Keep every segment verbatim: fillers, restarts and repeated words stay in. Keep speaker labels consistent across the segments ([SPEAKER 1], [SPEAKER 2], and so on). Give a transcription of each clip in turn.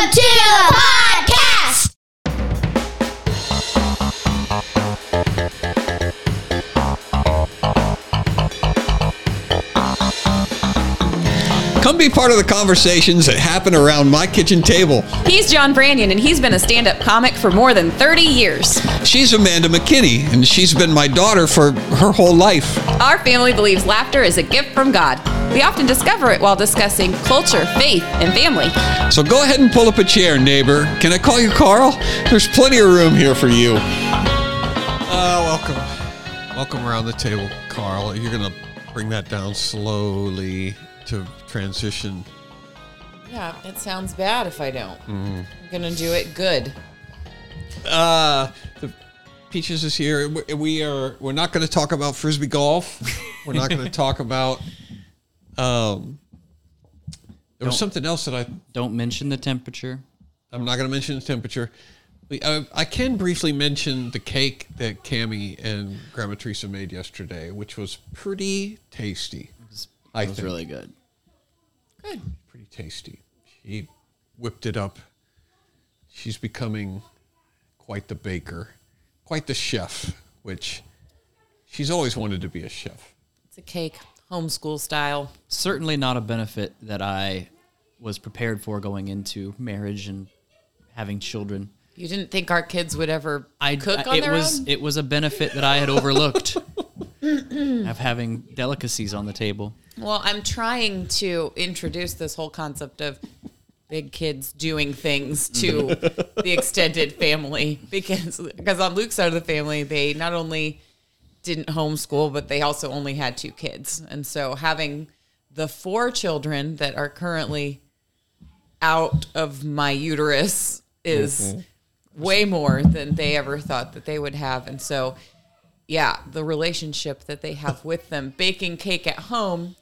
[SPEAKER 1] Welcome to the podcast!
[SPEAKER 2] Come be part of the conversations that happen around my kitchen table.
[SPEAKER 3] He's John Branyan, and he's been a stand-up comic for more than thirty years.
[SPEAKER 2] She's Amanda McKinney, and she's been my daughter for her whole life.
[SPEAKER 3] Our family believes laughter is a gift from God. We often discover it while discussing culture, faith, and family.
[SPEAKER 2] So go ahead and pull up a chair, neighbor. Can I call you Carl? There's plenty of room here for you. Uh, welcome. Welcome around the table, Carl. You're going to bring that down slowly to transition.
[SPEAKER 4] Yeah, it sounds bad if I don't.
[SPEAKER 2] Mm-hmm.
[SPEAKER 4] I'm going to do it good.
[SPEAKER 2] Uh, the Peaches is here. We- We are, we're not going to talk about Frisbee golf. We're not going to talk about... Um, there was
[SPEAKER 5] Don't-
[SPEAKER 2] something else that I...
[SPEAKER 5] Don't mention the temperature.
[SPEAKER 2] I'm not going to mention the temperature. I, I can briefly mention the cake that Cammie and Grandma Teresa made yesterday, which was pretty tasty.
[SPEAKER 5] It was,
[SPEAKER 2] I
[SPEAKER 5] it was
[SPEAKER 2] think.
[SPEAKER 5] really good.
[SPEAKER 4] Good.
[SPEAKER 2] Pretty tasty. She whipped it up. She's becoming quite the baker, quite the chef, which she's always wanted to be a chef.
[SPEAKER 4] It's a cake, homeschool style.
[SPEAKER 5] Certainly not a benefit that I was prepared for going into marriage and having children.
[SPEAKER 4] You didn't think our kids would ever
[SPEAKER 5] I
[SPEAKER 4] cook
[SPEAKER 5] I-
[SPEAKER 4] on
[SPEAKER 5] it
[SPEAKER 4] their
[SPEAKER 5] was
[SPEAKER 4] own?
[SPEAKER 5] it was a benefit that I had overlooked of having delicacies on the table.
[SPEAKER 4] Well, I'm trying to introduce this whole concept of big kids doing things to the extended family because because on Luke's side of the family, they not only didn't homeschool, but they also only had two kids. And so having the four children that are currently out of my uterus is way more than they ever thought that they would have. And so, yeah, the relationship that they have with them, baking cake at home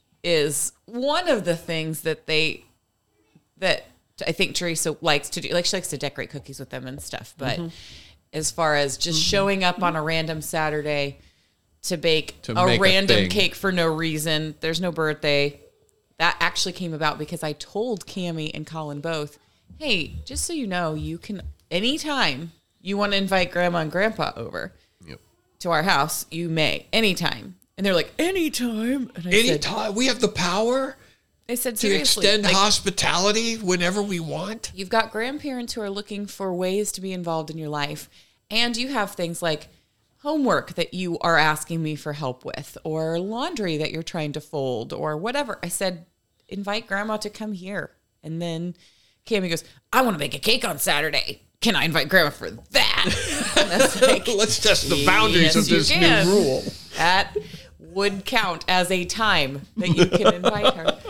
[SPEAKER 4] is one of the things that they, that I think Teresa likes to do. Like, she likes to decorate cookies with them and stuff. But as far as just showing up on a random Saturday to bake
[SPEAKER 2] To
[SPEAKER 4] a
[SPEAKER 2] make a
[SPEAKER 4] random
[SPEAKER 2] thing.
[SPEAKER 4] cake for no reason, there's no birthday. That actually came about because I told Cammie and Colin both, hey, just so you know, you can, anytime you want to invite Grandma and Grandpa over
[SPEAKER 2] Yep.
[SPEAKER 4] to our house, you may, anytime. And they're like, anytime. And I said,
[SPEAKER 2] Anytime we have the power
[SPEAKER 4] I said,
[SPEAKER 2] to
[SPEAKER 4] seriously,
[SPEAKER 2] extend
[SPEAKER 4] like,
[SPEAKER 2] hospitality whenever we want.
[SPEAKER 4] you've got grandparents who are looking for ways to be involved in your life. And you have things like homework that you are asking me for help with, or laundry that you're trying to fold, or whatever. I said, invite Grandma to come here. And then Cammie goes, I want to make a cake on Saturday. Can I invite Grandma for that? And I was like,
[SPEAKER 2] Let's test the boundaries
[SPEAKER 4] yes,
[SPEAKER 2] of
[SPEAKER 4] you
[SPEAKER 2] this
[SPEAKER 4] can.
[SPEAKER 2] new rule.
[SPEAKER 4] That would count as a time that you can invite her.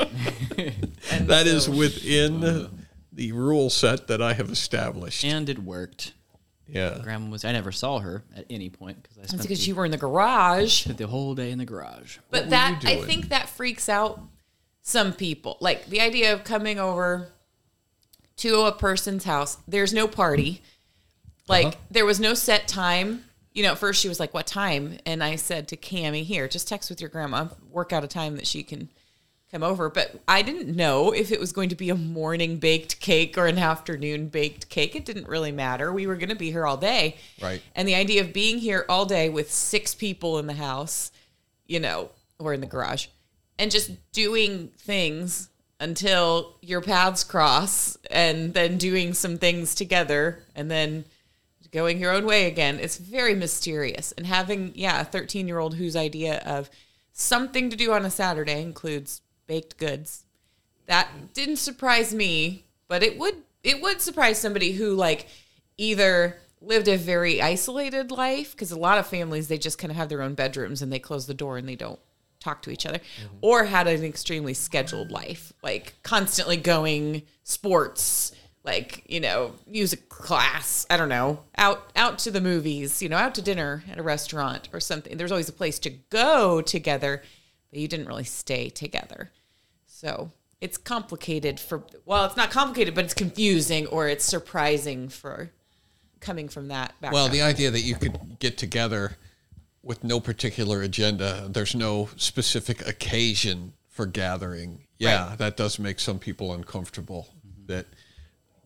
[SPEAKER 4] And
[SPEAKER 2] That
[SPEAKER 4] so-
[SPEAKER 2] is within the rule set that I have established.
[SPEAKER 5] And it worked.
[SPEAKER 2] Yeah.
[SPEAKER 5] Grandma was I never saw her at any point because I
[SPEAKER 4] That's
[SPEAKER 5] spent
[SPEAKER 4] because
[SPEAKER 5] the,
[SPEAKER 4] you were in the garage.
[SPEAKER 5] spent the whole day in the garage.
[SPEAKER 4] But
[SPEAKER 2] were
[SPEAKER 4] that,
[SPEAKER 2] you
[SPEAKER 4] I
[SPEAKER 2] doing?
[SPEAKER 4] think that freaks out some people. Like the idea of coming over to a person's house. There's no party. Like
[SPEAKER 2] Uh-huh.
[SPEAKER 4] there was no set time. You know, at first she was like, what time? And I said to Cammie, here, just text with your grandma, work out a time that she can come over. But I didn't know if it was going to be a morning baked cake or an afternoon baked cake. It didn't really matter. We were going to be here all day.
[SPEAKER 2] Right.
[SPEAKER 4] And the idea of being here all day with six people in the house, you know, or in the garage, and just doing things until your paths cross, and then doing some things together, and then going your own way again. It's very mysterious. And having, yeah, a thirteen-year-old whose idea of something to do on a Saturday includes baked goods, that didn't surprise me, but it would it would surprise somebody who, like, either lived a very isolated life, because a lot of families, they just kind of have their own bedrooms and they close the door and they don't talk to each other, or had an extremely scheduled life, like constantly going sports, like, you know, music class, I don't know, out out to the movies, you know, out to dinner at a restaurant or something. There's always a place to go together, but you didn't really stay together. So it's complicated for, well, it's not complicated, but it's confusing, or it's surprising for coming from that background.
[SPEAKER 2] Well, the idea that you could get together with no particular agenda, there's no specific occasion for gathering. Yeah,
[SPEAKER 4] Right.
[SPEAKER 2] that does make some people uncomfortable. Mm-hmm. That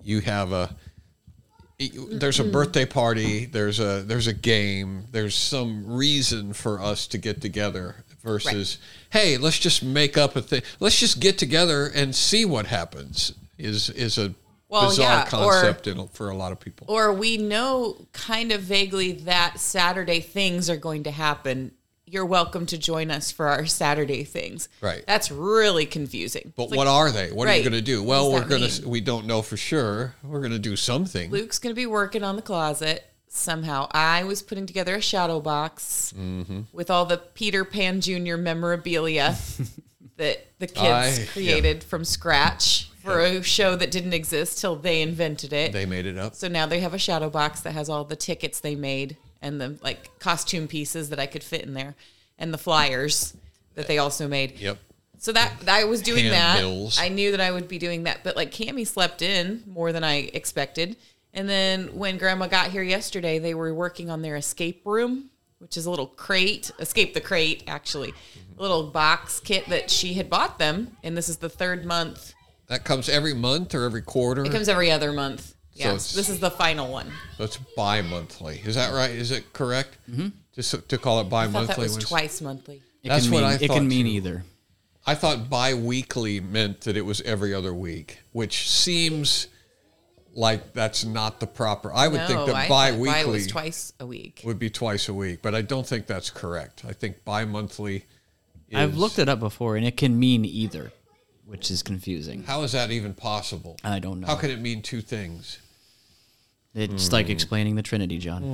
[SPEAKER 2] you have a there's a birthday party, there's a there's a game, there's some reason for us to get together versus right. hey, let's just make up a thing. Let's just get together and see what happens. Is is a
[SPEAKER 4] well,
[SPEAKER 2] bizarre
[SPEAKER 4] yeah,
[SPEAKER 2] concept
[SPEAKER 4] or,
[SPEAKER 2] in, for a lot of people.
[SPEAKER 4] Or we know kind of vaguely that Saturday things are going to happen. You're welcome to join us for our Saturday things.
[SPEAKER 2] Right.
[SPEAKER 4] That's really confusing.
[SPEAKER 2] But
[SPEAKER 4] it's
[SPEAKER 2] what
[SPEAKER 4] like,
[SPEAKER 2] are they? What
[SPEAKER 4] right.
[SPEAKER 2] are you going to do? Well,
[SPEAKER 4] What
[SPEAKER 2] we're
[SPEAKER 4] does
[SPEAKER 2] going
[SPEAKER 4] that
[SPEAKER 2] to.
[SPEAKER 4] mean?
[SPEAKER 2] We don't know for sure. We're going to do something.
[SPEAKER 4] Luke's going to be working on the closet somehow. I was putting together a shadow box
[SPEAKER 2] mm-hmm.
[SPEAKER 4] with all the Peter Pan Junior memorabilia that the kids
[SPEAKER 2] I,
[SPEAKER 4] created
[SPEAKER 2] yeah.
[SPEAKER 4] from scratch for
[SPEAKER 2] yeah.
[SPEAKER 4] a show that didn't exist till they invented it.
[SPEAKER 2] They made it up.
[SPEAKER 4] So now they have a shadow box that has all the tickets they made and the like costume pieces that I could fit in there and the flyers that they also made.
[SPEAKER 2] Yep.
[SPEAKER 4] So that I was doing
[SPEAKER 2] Handbills.
[SPEAKER 4] that. I knew that I would be doing that, but like Cammie slept in more than I expected. And then when Grandma got here yesterday, they were working on their escape room, which is a little crate, escape the crate, actually, mm-hmm. a little box kit that she had bought them. And this is the third month.
[SPEAKER 2] That comes every month or every quarter?
[SPEAKER 4] It comes every other month.
[SPEAKER 2] So
[SPEAKER 4] Yes, this is the final one.
[SPEAKER 2] So it's bi-monthly. Is that right? Is it correct?
[SPEAKER 5] Mm-hmm.
[SPEAKER 2] Just to call it bi-monthly?
[SPEAKER 4] I thought that was
[SPEAKER 2] was,
[SPEAKER 4] twice monthly.
[SPEAKER 5] It
[SPEAKER 2] That's
[SPEAKER 5] can
[SPEAKER 2] what
[SPEAKER 5] mean,
[SPEAKER 2] I
[SPEAKER 5] It
[SPEAKER 2] thought
[SPEAKER 5] can mean
[SPEAKER 2] too.
[SPEAKER 5] either.
[SPEAKER 2] I thought bi-weekly meant that it was every other week, which seems like that's not the proper. I would
[SPEAKER 4] no,
[SPEAKER 2] think that
[SPEAKER 4] I
[SPEAKER 2] bi-weekly
[SPEAKER 4] thought bi was twice a week.
[SPEAKER 2] would be twice a week, but I don't think that's correct. I think bi-monthly is...
[SPEAKER 5] I've looked it up before, and it can mean either, which is confusing.
[SPEAKER 2] How is that even possible?
[SPEAKER 5] I don't know.
[SPEAKER 2] How can it mean two things?
[SPEAKER 5] It's
[SPEAKER 2] Mm.
[SPEAKER 5] like explaining the Trinity, John.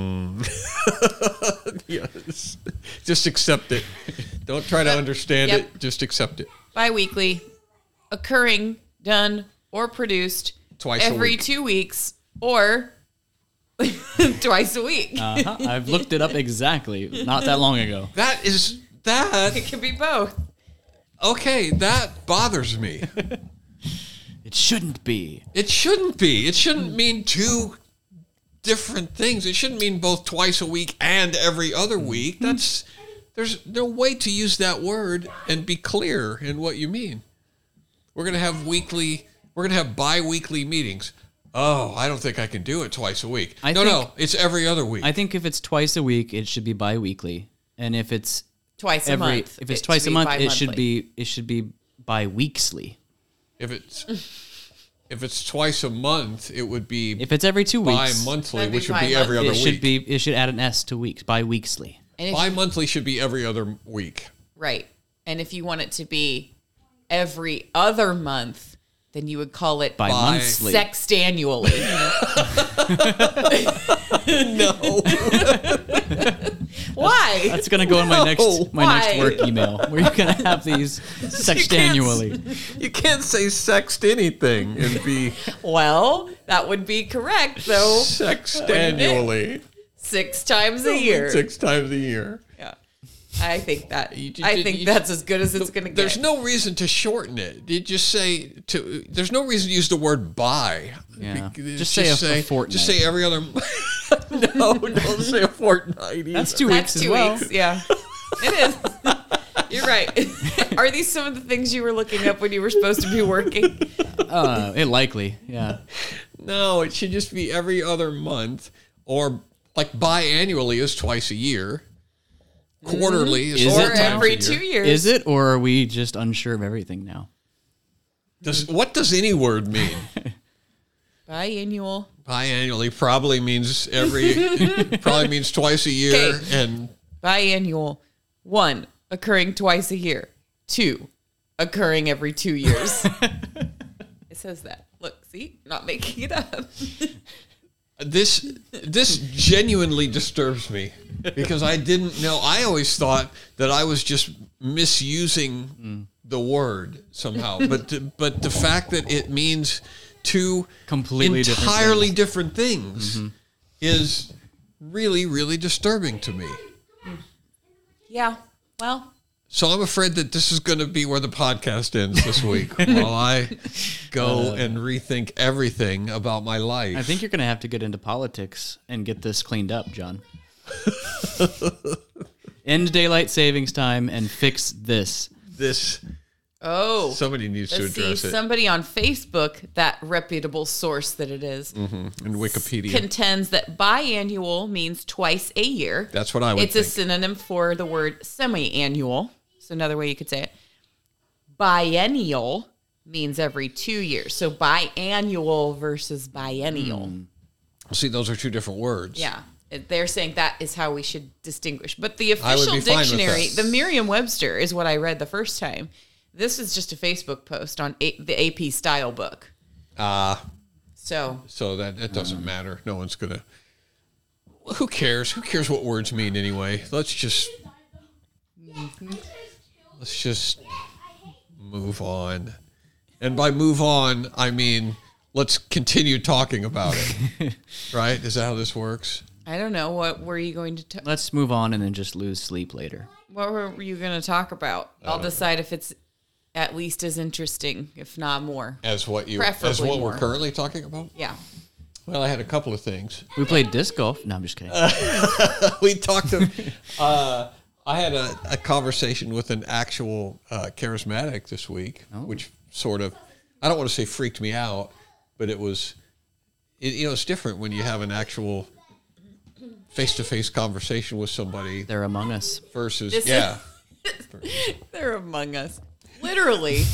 [SPEAKER 2] Mm. Yes. Just accept it. Don't try to understand
[SPEAKER 4] Yep.
[SPEAKER 2] it. Just accept it.
[SPEAKER 4] Bi-weekly, occurring, done, or produced
[SPEAKER 2] Twice a
[SPEAKER 4] every
[SPEAKER 2] week.
[SPEAKER 4] two weeks or twice a week.
[SPEAKER 5] Uh-huh. I've looked it up exactly not that long ago.
[SPEAKER 2] That is that.
[SPEAKER 4] It can be both.
[SPEAKER 2] Okay, that bothers me.
[SPEAKER 5] It shouldn't be.
[SPEAKER 2] It shouldn't be. It shouldn't mean two different things. It shouldn't mean both twice a week and every other week. That's there's no way to use that word and be clear in what you mean. We're going to have weekly, we're going to have bi-weekly meetings. Oh, I don't think I can do it twice a week.
[SPEAKER 5] I
[SPEAKER 2] no,
[SPEAKER 5] think-
[SPEAKER 2] no, it's every other week.
[SPEAKER 5] I think if it's twice a week, it should be bi-weekly. And if it's
[SPEAKER 4] Twice a
[SPEAKER 5] every,
[SPEAKER 4] month.
[SPEAKER 5] if it's
[SPEAKER 4] It
[SPEAKER 5] twice
[SPEAKER 4] should
[SPEAKER 5] a
[SPEAKER 4] be
[SPEAKER 5] month, it should
[SPEAKER 4] bi-monthly.
[SPEAKER 5] be it should be bi-weeksly.
[SPEAKER 2] if it's if it's twice a month, it would be
[SPEAKER 5] If it's every two weeks,
[SPEAKER 2] bi-monthly,
[SPEAKER 4] That'd be
[SPEAKER 2] which would be every other
[SPEAKER 5] it
[SPEAKER 2] week.
[SPEAKER 5] should be it should add an S to weeks, bi-weeksly.
[SPEAKER 4] And if,
[SPEAKER 2] Bi-monthly should be every other week.
[SPEAKER 4] right. And if you want it to be every other month, then you would call it
[SPEAKER 5] Bi-monthly.
[SPEAKER 4] sextannually.
[SPEAKER 2] No.
[SPEAKER 4] Why?
[SPEAKER 5] That's gonna go in my
[SPEAKER 2] No.
[SPEAKER 5] next my
[SPEAKER 4] Why?
[SPEAKER 5] next work email where you're gonna have these sextannually.
[SPEAKER 2] You can't say sext anything and be
[SPEAKER 4] Well, that would be correct, though.
[SPEAKER 2] sextannually.
[SPEAKER 4] Six times a year.
[SPEAKER 2] Six times a year.
[SPEAKER 4] Yeah. I think that.
[SPEAKER 2] You- you-
[SPEAKER 4] I
[SPEAKER 2] you-
[SPEAKER 4] think
[SPEAKER 2] you-
[SPEAKER 4] that's as good as it's going to get.
[SPEAKER 2] There's no reason to shorten it. You just say to. There's no reason to use the word "by."
[SPEAKER 5] Yeah.
[SPEAKER 2] Be-
[SPEAKER 5] Just say a- a fortnight.
[SPEAKER 2] Just say every other. No, don't say a fortnight. Either.
[SPEAKER 5] That's two
[SPEAKER 4] That's
[SPEAKER 5] weeks as
[SPEAKER 4] two
[SPEAKER 5] well.
[SPEAKER 4] weeks. Yeah. It is. You're right. Are these some of the things you were looking up when you were supposed to be working?
[SPEAKER 5] Uh, it likely, yeah.
[SPEAKER 2] No, it should just be every other month, or like biannually is twice a year. Quarterly is,
[SPEAKER 5] Is
[SPEAKER 2] four
[SPEAKER 5] it
[SPEAKER 4] Or
[SPEAKER 2] times
[SPEAKER 4] every
[SPEAKER 2] a
[SPEAKER 4] two
[SPEAKER 2] year.
[SPEAKER 4] years.
[SPEAKER 5] Is it, or are we just unsure of everything now?
[SPEAKER 2] Does what does any word mean?
[SPEAKER 4] Biannual.
[SPEAKER 2] Biannually probably means every. Probably means twice a year,
[SPEAKER 4] Okay.
[SPEAKER 2] and
[SPEAKER 4] Biannual. One, occurring twice a year. Two, occurring every two years. It says that. Look, see? Not making it up.
[SPEAKER 2] this this genuinely disturbs me because I didn't know. I always thought that I was just misusing
[SPEAKER 5] Mm.
[SPEAKER 2] the word somehow, but the, but the fact that it means two
[SPEAKER 5] Completely different
[SPEAKER 2] entirely
[SPEAKER 5] things.
[SPEAKER 2] different things
[SPEAKER 5] Mm-hmm.
[SPEAKER 2] is really really disturbing to me.
[SPEAKER 4] Yeah. Well,
[SPEAKER 2] So I'm afraid that this is going to be where the podcast ends this week while I go and rethink everything about my life.
[SPEAKER 5] I think you're going to have to get into politics and get this cleaned up, John. End daylight savings time and fix this.
[SPEAKER 2] this
[SPEAKER 4] Oh,
[SPEAKER 2] Somebody needs to
[SPEAKER 4] let's see,
[SPEAKER 2] address it.
[SPEAKER 4] somebody on Facebook, that reputable source that it is,
[SPEAKER 2] Mm-hmm. In Wikipedia.
[SPEAKER 4] contends that biannual means twice a year.
[SPEAKER 2] That's what I would
[SPEAKER 4] It's
[SPEAKER 2] think.
[SPEAKER 4] a synonym for the word semi-annual. So another way you could say it. Biennial means every two years. So biannual versus biennial.
[SPEAKER 2] Mm. See, those are two different words.
[SPEAKER 4] Yeah. It- They're saying that is how we should distinguish. But the
[SPEAKER 2] I would
[SPEAKER 4] official
[SPEAKER 2] be fine with
[SPEAKER 4] dictionary,
[SPEAKER 2] that.
[SPEAKER 4] the Merriam-Webster, is what I read the first time. This is just a Facebook post on a- the A P style book.
[SPEAKER 2] Ah,
[SPEAKER 4] So
[SPEAKER 2] so that it doesn't matter. No one's gonna. Well, who cares? Who cares what words mean anyway? Let's just. Let's just move on. And by move on, I mean let's continue talking about it. Right? Is that how this works?
[SPEAKER 4] I don't know. What were you going to talk?
[SPEAKER 5] Let's move on and then just lose sleep later.
[SPEAKER 4] What were you going to talk about? I'll decide if it's at least as interesting, if not more.
[SPEAKER 2] As what you as
[SPEAKER 4] Preferably
[SPEAKER 2] what
[SPEAKER 4] more.
[SPEAKER 2] we're currently talking about?
[SPEAKER 4] Yeah.
[SPEAKER 2] Well, I had a couple of things.
[SPEAKER 5] We played disc golf. No, I'm just kidding.
[SPEAKER 2] we talked to uh, I had a, a conversation with an actual uh, charismatic this week, which sort of, I don't want to say freaked me out, but it was, it, you know, it's different when you have an actual face-to-face conversation with somebody
[SPEAKER 5] They're among us.
[SPEAKER 2] versus,
[SPEAKER 4] This is-
[SPEAKER 2] yeah.
[SPEAKER 4] They're among us. Literally,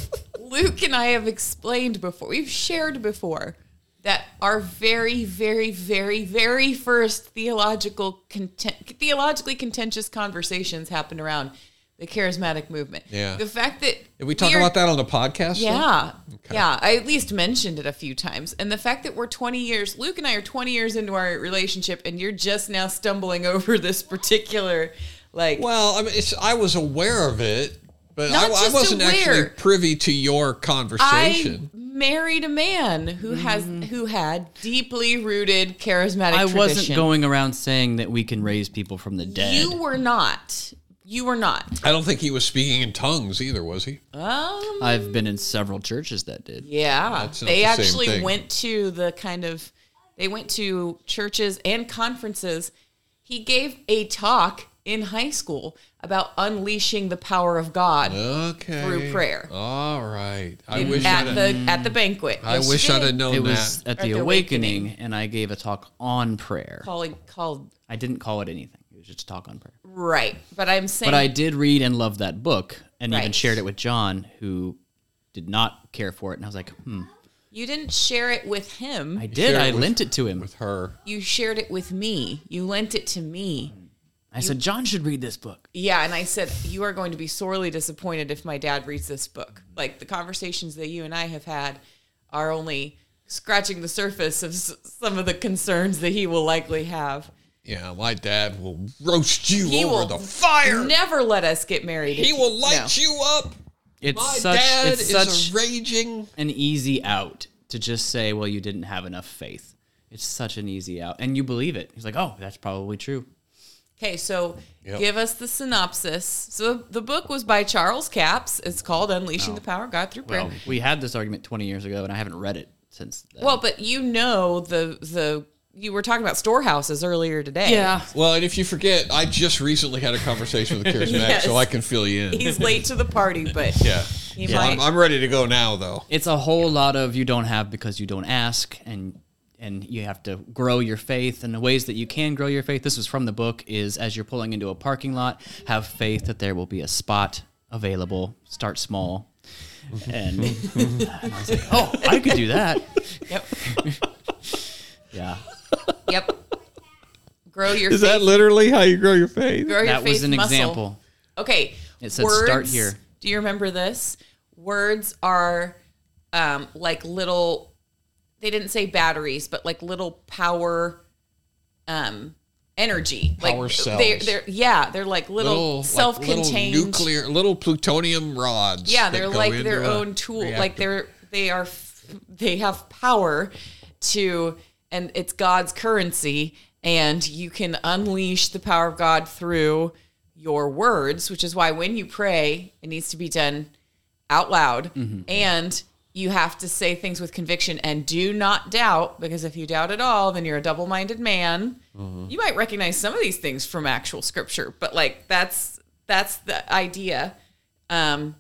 [SPEAKER 4] Luke and I have explained before, we've shared before, that our very, very, very, very first theological content, theologically contentious conversations happened around the charismatic movement.
[SPEAKER 2] Yeah.
[SPEAKER 4] The fact that
[SPEAKER 2] Did we talk
[SPEAKER 4] are-
[SPEAKER 2] about that on the podcast? though?
[SPEAKER 4] Yeah. Yeah. I at least mentioned it a few times. And the fact that we're twenty years, Luke and I are twenty years into our relationship, and you're just now stumbling over this particular, like,
[SPEAKER 2] Well, I mean, it's, I was aware of it, but
[SPEAKER 4] Not
[SPEAKER 2] I, I
[SPEAKER 4] just
[SPEAKER 2] wasn't
[SPEAKER 4] aware.
[SPEAKER 2] actually privy to your conversation.
[SPEAKER 4] I married a man who has who had deeply rooted charismatic
[SPEAKER 5] I
[SPEAKER 4] tradition.
[SPEAKER 5] wasn't going around saying that we can raise people from the dead.
[SPEAKER 4] You were not. You were not.
[SPEAKER 2] I don't think he was speaking in tongues either, was he?
[SPEAKER 4] Um.
[SPEAKER 5] I've been in several churches that did.
[SPEAKER 4] Yeah.
[SPEAKER 2] That's not
[SPEAKER 4] They
[SPEAKER 2] the same
[SPEAKER 4] actually
[SPEAKER 2] thing.
[SPEAKER 4] went to the kind of. They went to churches and conferences. He gave a talk in high school about unleashing the power of God
[SPEAKER 2] Okay.
[SPEAKER 4] through prayer.
[SPEAKER 2] All right. I
[SPEAKER 4] in-
[SPEAKER 2] wish
[SPEAKER 4] at
[SPEAKER 2] I'd
[SPEAKER 4] the at the banquet.
[SPEAKER 2] I
[SPEAKER 4] Yes,
[SPEAKER 2] wish
[SPEAKER 4] you
[SPEAKER 2] I'd
[SPEAKER 4] did.
[SPEAKER 2] have known
[SPEAKER 5] It was
[SPEAKER 2] that.
[SPEAKER 5] at
[SPEAKER 4] At
[SPEAKER 5] the
[SPEAKER 4] the
[SPEAKER 5] Awakening,
[SPEAKER 4] Awakening.
[SPEAKER 5] and I gave a talk on prayer.
[SPEAKER 4] calling called
[SPEAKER 5] I didn't call it anything. It was just a talk on prayer.
[SPEAKER 4] right, but I'm saying
[SPEAKER 5] But I did read and love that book, and even
[SPEAKER 4] Right.
[SPEAKER 5] shared it with John, who did not care for it. And I was like, hmm.
[SPEAKER 4] you didn't share it with him.
[SPEAKER 5] I did.
[SPEAKER 2] shared
[SPEAKER 5] I
[SPEAKER 2] it with-
[SPEAKER 5] lent it to him.
[SPEAKER 2] With her.
[SPEAKER 4] You shared it with me. You lent it to me.
[SPEAKER 5] I said, John should read this book.
[SPEAKER 4] Yeah, and I said, you are going to be sorely disappointed if my dad reads this book. Like, the conversations that you and I have had are only scratching the surface of s- some of the concerns that he will likely have.
[SPEAKER 2] Yeah, my dad will roast you
[SPEAKER 4] He
[SPEAKER 2] over
[SPEAKER 4] will
[SPEAKER 2] the fire.
[SPEAKER 4] never let us get married.
[SPEAKER 2] He
[SPEAKER 4] if
[SPEAKER 2] will light
[SPEAKER 4] no.
[SPEAKER 2] you up.
[SPEAKER 5] It's
[SPEAKER 2] My
[SPEAKER 5] such
[SPEAKER 2] dad
[SPEAKER 5] it's
[SPEAKER 2] is
[SPEAKER 5] such
[SPEAKER 2] a raging.
[SPEAKER 5] an easy out to just say, well, you didn't have enough faith. It's such an easy out. And you believe it. He's like, oh, that's probably true.
[SPEAKER 4] Okay, so
[SPEAKER 2] Yep.
[SPEAKER 4] give us the synopsis. So the book was by Charles Capps. It's called Unleashing
[SPEAKER 5] Oh.
[SPEAKER 4] the Power of God Through Prayer.
[SPEAKER 5] Well, we had this argument twenty years ago, and I haven't read it since then.
[SPEAKER 4] Well, but you know the the you were talking about storehouses earlier today.
[SPEAKER 5] yeah.
[SPEAKER 2] Well, and if you forget, I just recently had a conversation with a charismatic,
[SPEAKER 4] Yes.
[SPEAKER 2] so I can fill you in.
[SPEAKER 4] He's late to the party, but
[SPEAKER 2] yeah.
[SPEAKER 4] he
[SPEAKER 2] So
[SPEAKER 4] might.
[SPEAKER 2] I'm, I'm ready to go now, though.
[SPEAKER 5] It's a whole lot of you don't have because you don't ask, and and you have to grow your faith. And the ways that you can grow your faith, this is from the book, is as you're pulling into a parking lot, have faith that there will be a spot available. Start small. And, and I was like, oh, I could do that.
[SPEAKER 4] Yep.
[SPEAKER 5] Yeah.
[SPEAKER 4] Yep. Grow your
[SPEAKER 2] Is
[SPEAKER 4] faith.
[SPEAKER 2] that literally how you grow your faith?
[SPEAKER 4] grow your
[SPEAKER 5] That was
[SPEAKER 4] faith
[SPEAKER 5] an
[SPEAKER 4] muscle.
[SPEAKER 5] example.
[SPEAKER 4] Okay.
[SPEAKER 5] It said start here.
[SPEAKER 4] Do you remember this? Words are um, like little. They didn't say batteries, but like little power, um, energy.
[SPEAKER 2] Power
[SPEAKER 4] like
[SPEAKER 2] cells.
[SPEAKER 4] They're, they're yeah, they're like little,
[SPEAKER 2] Little like,
[SPEAKER 4] self-contained
[SPEAKER 2] little nuclear, little plutonium rods.
[SPEAKER 4] Yeah,
[SPEAKER 2] that
[SPEAKER 4] they're
[SPEAKER 2] go
[SPEAKER 4] like
[SPEAKER 2] into
[SPEAKER 4] their
[SPEAKER 2] a
[SPEAKER 4] own tool.
[SPEAKER 2] reactor.
[SPEAKER 4] Like they're they are f- they have power to, and it's God's currency, and you can unleash the power of God through your words, which is why when you pray, it needs to be done out loud, and you have to say things with conviction, and do not doubt, because if you doubt at all, then you're a double-minded man. You might recognize some of these things from actual scripture, but like that's that's the idea. Um,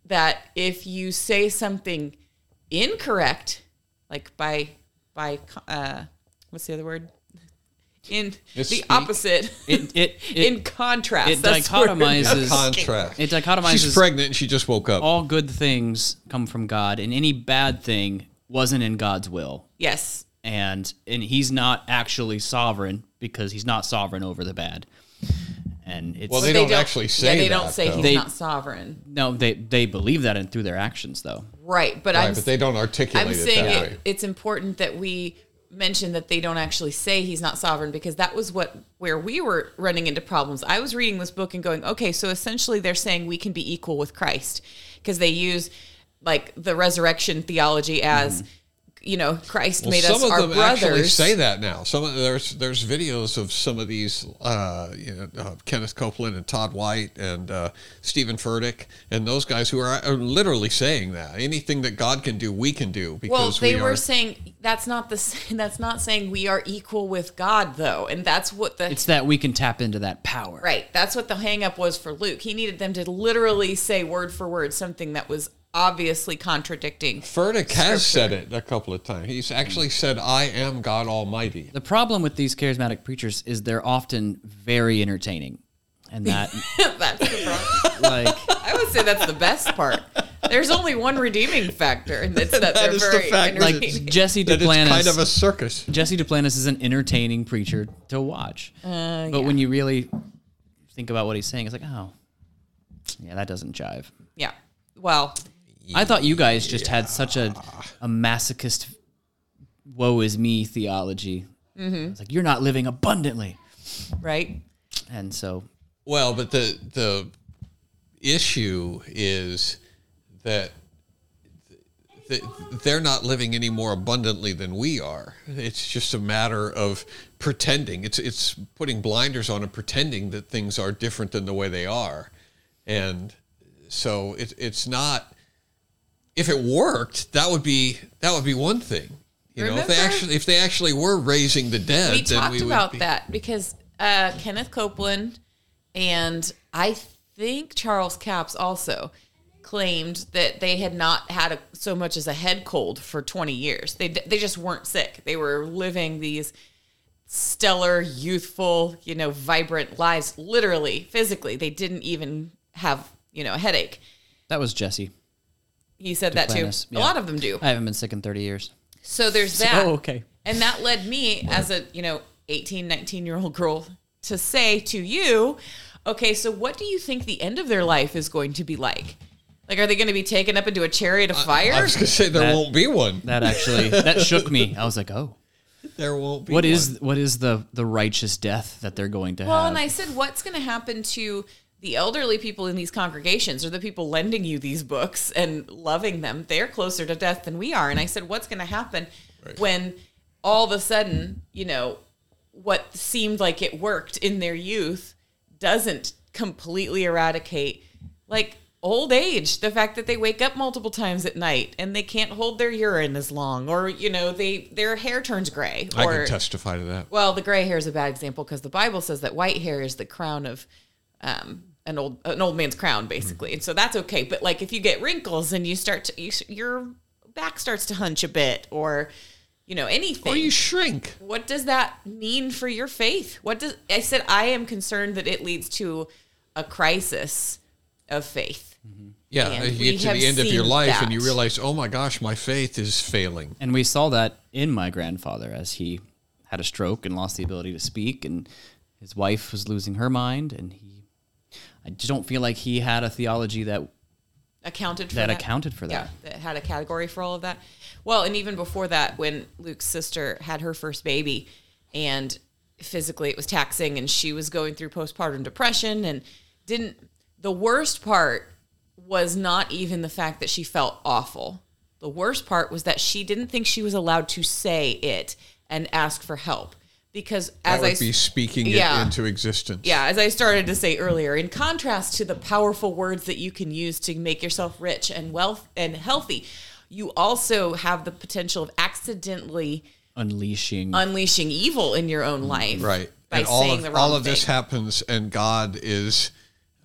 [SPEAKER 4] that if you say something incorrect, like by by uh, what's the other word? In
[SPEAKER 2] Misspeak.
[SPEAKER 4] the opposite,
[SPEAKER 5] It it, it
[SPEAKER 4] in contrast,
[SPEAKER 5] it
[SPEAKER 4] that's the word.
[SPEAKER 5] dichotomizes-
[SPEAKER 2] Contrast.
[SPEAKER 5] it dichotomizes
[SPEAKER 2] She's pregnant and she just woke up.
[SPEAKER 5] all good things come from God, and any bad thing wasn't in God's will.
[SPEAKER 4] Yes,
[SPEAKER 5] And and he's not actually sovereign because he's not sovereign over the bad. And it's
[SPEAKER 2] Well, they
[SPEAKER 4] But
[SPEAKER 2] don't actually say
[SPEAKER 4] Yeah, they
[SPEAKER 2] that,
[SPEAKER 4] don't say
[SPEAKER 2] though.
[SPEAKER 4] he's
[SPEAKER 5] They-
[SPEAKER 4] not sovereign,
[SPEAKER 5] no, they they believe that in through their actions though.
[SPEAKER 4] right? But
[SPEAKER 2] Right,
[SPEAKER 4] I'm
[SPEAKER 2] but they don't articulate
[SPEAKER 4] I'm
[SPEAKER 2] it
[SPEAKER 4] saying
[SPEAKER 2] that
[SPEAKER 4] it,
[SPEAKER 2] way.
[SPEAKER 4] it's important that we mention that they don't actually say he's not sovereign, because that was what where we were running into problems. I was reading this book and going, okay, so essentially they're saying we can be equal with Christ, because they use like the resurrection theology as, you know, Christ
[SPEAKER 2] Well,
[SPEAKER 4] made
[SPEAKER 2] some
[SPEAKER 4] us
[SPEAKER 2] of
[SPEAKER 4] our
[SPEAKER 2] them actually
[SPEAKER 4] brothers.
[SPEAKER 2] say that now. Some of, there's there's videos of some of these, uh, you know, uh, Kenneth Copeland and Todd White and uh, Stephen Furtick and those guys who are, are literally saying that anything that God can do, we can do because
[SPEAKER 4] Well, they
[SPEAKER 2] we
[SPEAKER 4] were
[SPEAKER 2] are.
[SPEAKER 4] saying that's not the s- that's not saying we are equal with God, though, and that's what the
[SPEAKER 5] It's that we can tap into that power.
[SPEAKER 4] right. That's what the hang up was for Luke. He needed them to literally say word for word something that was obviously contradicting.
[SPEAKER 2] Furtick has
[SPEAKER 4] Scripture.
[SPEAKER 2] said it a couple of times. He's actually said, "I am God Almighty."
[SPEAKER 5] The problem with these charismatic preachers is they're often very entertaining. And that
[SPEAKER 4] That's the problem.
[SPEAKER 5] like
[SPEAKER 4] I would say that's the best part. There's only one redeeming factor, and it's that,
[SPEAKER 2] That
[SPEAKER 4] they're
[SPEAKER 2] is the
[SPEAKER 4] very
[SPEAKER 2] fact.
[SPEAKER 5] like
[SPEAKER 4] entertaining.
[SPEAKER 5] Jesse
[SPEAKER 2] That it's
[SPEAKER 5] Duplantis
[SPEAKER 2] kind of a circus.
[SPEAKER 5] Jesse Duplantis is an entertaining preacher to watch.
[SPEAKER 4] Uh,
[SPEAKER 5] but when you really think about what he's saying, it's like, oh, yeah, that doesn't jive.
[SPEAKER 4] yeah. Well,
[SPEAKER 5] I thought you guys just had such a, a masochist, woe is me theology. Mm-hmm. It's like, you're not living abundantly.
[SPEAKER 4] right.
[SPEAKER 5] And so,
[SPEAKER 2] Well, but the the issue is that th- they're not living any more abundantly than we are. It's just a matter of pretending. It's it's putting blinders on and pretending that things are different than the way they are, and so it, it's not. If it worked, that would be that would be one thing. You know, if they
[SPEAKER 4] Remember-
[SPEAKER 2] actually if they actually were raising the dead,
[SPEAKER 4] We
[SPEAKER 2] then
[SPEAKER 4] talked
[SPEAKER 2] we would
[SPEAKER 4] about
[SPEAKER 2] be,
[SPEAKER 4] that because uh, Kenneth Copeland and I think Charles Capps also claimed that they had not had a, so much as a head cold for twenty years. They they just weren't sick. They were living these stellar, youthful, you know, vibrant lives. Literally, physically, they didn't even have, you know, a headache.
[SPEAKER 5] that was Jesse.
[SPEAKER 4] He said that too.
[SPEAKER 5] Duplantis,
[SPEAKER 4] A
[SPEAKER 5] yeah.
[SPEAKER 4] lot of them do.
[SPEAKER 5] I haven't been sick in thirty years.
[SPEAKER 4] So there's that.
[SPEAKER 5] Oh, okay.
[SPEAKER 4] And that led me as a, you know, eighteen, nineteen year old girl to say to you, okay, so what do you think the end of their life is going to be like? Like, are they going to be taken up into a chariot of fire?
[SPEAKER 2] I was going to say there
[SPEAKER 5] That-
[SPEAKER 2] won't be one.
[SPEAKER 5] That actually, that shook me. I was like, oh,
[SPEAKER 2] There won't be
[SPEAKER 5] what
[SPEAKER 2] one.
[SPEAKER 5] is what is the, the righteous death that they're going to
[SPEAKER 4] well,
[SPEAKER 5] have?
[SPEAKER 4] and I said, what's going to happen to the elderly people in these congregations or the people lending you these books and loving them? They're closer to death than we are. And I said, what's going to happen
[SPEAKER 2] Right.
[SPEAKER 4] when all of a sudden, you know, what seemed like it worked in their youth doesn't completely eradicate, like old age, the fact that they wake up multiple times at night and they can't hold their urine as long, or, you know, they their hair turns gray.
[SPEAKER 2] I
[SPEAKER 4] Or
[SPEAKER 2] can testify to that.
[SPEAKER 4] well, the gray hair is a bad example because the Bible says that white hair is the crown of um, an old an old man's crown, basically, and so that's okay. But like if you get wrinkles and you start to you, your back starts to hunch a bit, or you know anything,
[SPEAKER 2] Or you shrink.
[SPEAKER 4] what does that mean for your faith? What does I said? I am concerned that it leads to a crisis of faith.
[SPEAKER 2] Yeah,
[SPEAKER 4] And
[SPEAKER 2] you
[SPEAKER 4] we
[SPEAKER 2] get to
[SPEAKER 4] have
[SPEAKER 2] the end of your
[SPEAKER 4] seen
[SPEAKER 2] life and you
[SPEAKER 4] that.
[SPEAKER 2] realize, oh my gosh, my faith is failing.
[SPEAKER 5] And we saw that in my grandfather as he had a stroke and lost the ability to speak, and his wife was losing her mind, and he, I just don't feel like he had a theology that
[SPEAKER 4] Accounted for
[SPEAKER 5] that
[SPEAKER 4] that,
[SPEAKER 5] accounted for that.
[SPEAKER 4] Yeah, that had a category for all of that. Well, and even before that, when Luke's sister had her first baby, and physically it was taxing, and she was going through postpartum depression, and didn't. The worst part was not even the fact that she felt awful. The worst part was that she didn't think she was allowed to say it and ask for help, because
[SPEAKER 2] That
[SPEAKER 4] as
[SPEAKER 2] would
[SPEAKER 4] I
[SPEAKER 2] be speaking
[SPEAKER 4] yeah.
[SPEAKER 2] it into existence.
[SPEAKER 4] yeah, as I started to say earlier, in contrast to the powerful words that you can use to make yourself rich and wealth and healthy, you also have the potential of accidentally
[SPEAKER 5] unleashing.
[SPEAKER 4] unleashing evil in your own life.
[SPEAKER 2] Right.
[SPEAKER 4] By
[SPEAKER 2] and all
[SPEAKER 4] saying
[SPEAKER 2] of,
[SPEAKER 4] the wrong
[SPEAKER 2] all of this
[SPEAKER 4] thing.
[SPEAKER 2] happens and God is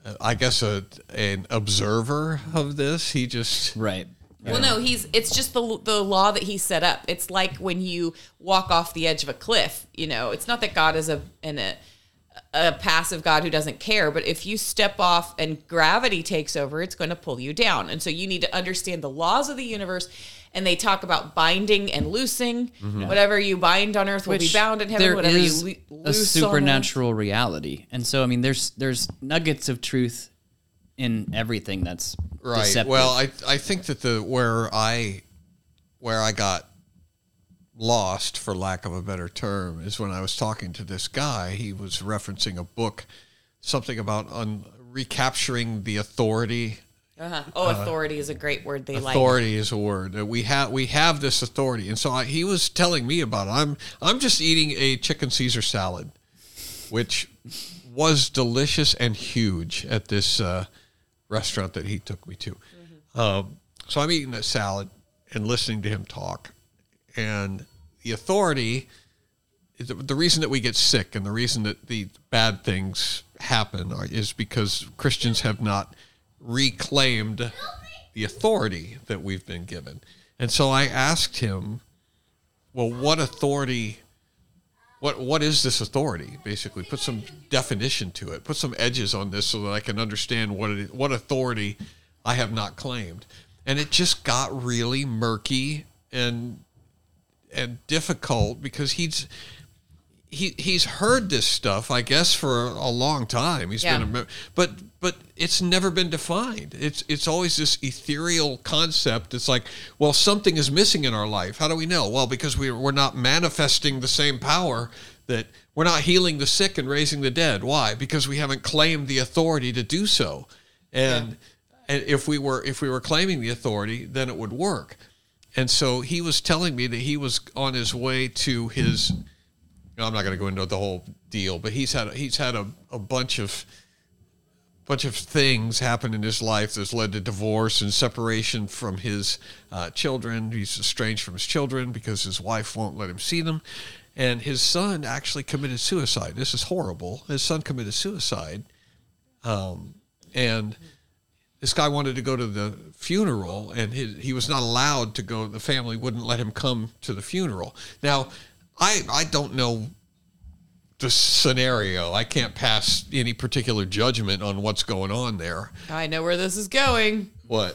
[SPEAKER 2] I guess, a an observer of this. He just
[SPEAKER 5] Right.
[SPEAKER 4] Well, no, he's. It's just the the law that he set up. It's like when you walk off the edge of a cliff. You know, it's not that God is a in a a passive God who doesn't care, but if you step off and gravity takes over, it's going to pull you down. And so you need to understand the laws of the universe. And they talk about binding and loosing. Mm-hmm. Whatever you bind on earth will
[SPEAKER 5] Which
[SPEAKER 4] be bound in heaven.
[SPEAKER 5] there
[SPEAKER 4] Whatever
[SPEAKER 5] is
[SPEAKER 4] you lo-
[SPEAKER 5] a
[SPEAKER 4] loose
[SPEAKER 5] supernatural reality, and so I mean, there's there's nuggets of truth in everything that's
[SPEAKER 2] right.
[SPEAKER 5] deceptive.
[SPEAKER 2] Well, I I think that the where I where I got lost, for lack of a better term, is when I was talking to this guy. He was referencing a book, something about un, recapturing the authority.
[SPEAKER 4] Uh-huh. Oh, authority uh, is a great word. They
[SPEAKER 2] authority
[SPEAKER 4] like
[SPEAKER 2] authority is a word that we have. We have this authority, and so I, he was telling me about it. I'm I'm just eating a chicken Caesar salad, which was delicious and huge at this uh, restaurant that he took me to. Mm-hmm. Um, so I'm eating that salad and listening to him talk, and the authority. The, the reason that we get sick and the reason that the bad things happen are, is because Christians have not reclaimed the authority that we've been given. And so I asked him, well, what authority, what what is this authority? Basically, put some definition to it, put some edges on this so that I can understand what it is, what authority I have not claimed. And it just got really murky and and difficult because he's he he's heard this stuff, I guess, for a long time. He's
[SPEAKER 4] yeah.
[SPEAKER 2] been a, but but it's never been defined. It's it's always this ethereal concept. It's like, well, something is missing in our life. How do we know? Well, because we we're not manifesting the same power, that we're not healing the sick and raising the dead. Why? Because we haven't claimed the authority to do so. And yeah. and if we were if we were claiming the authority, then it would work. And so he was telling me that he was on his way to his. I'm not going to go into the whole deal, but he's had he's had a, a bunch of bunch of things happen in his life that's led to divorce and separation from his uh, children. He's estranged from his children because his wife won't let him see them, and his son actually committed suicide. This is horrible. His son committed suicide, um, and this guy wanted to go to the funeral, and he, he was not allowed to go. The family wouldn't let him come to the funeral. Now, I I don't know the scenario. I can't pass any particular judgment on what's going on there.
[SPEAKER 4] I know where this is going.
[SPEAKER 2] What?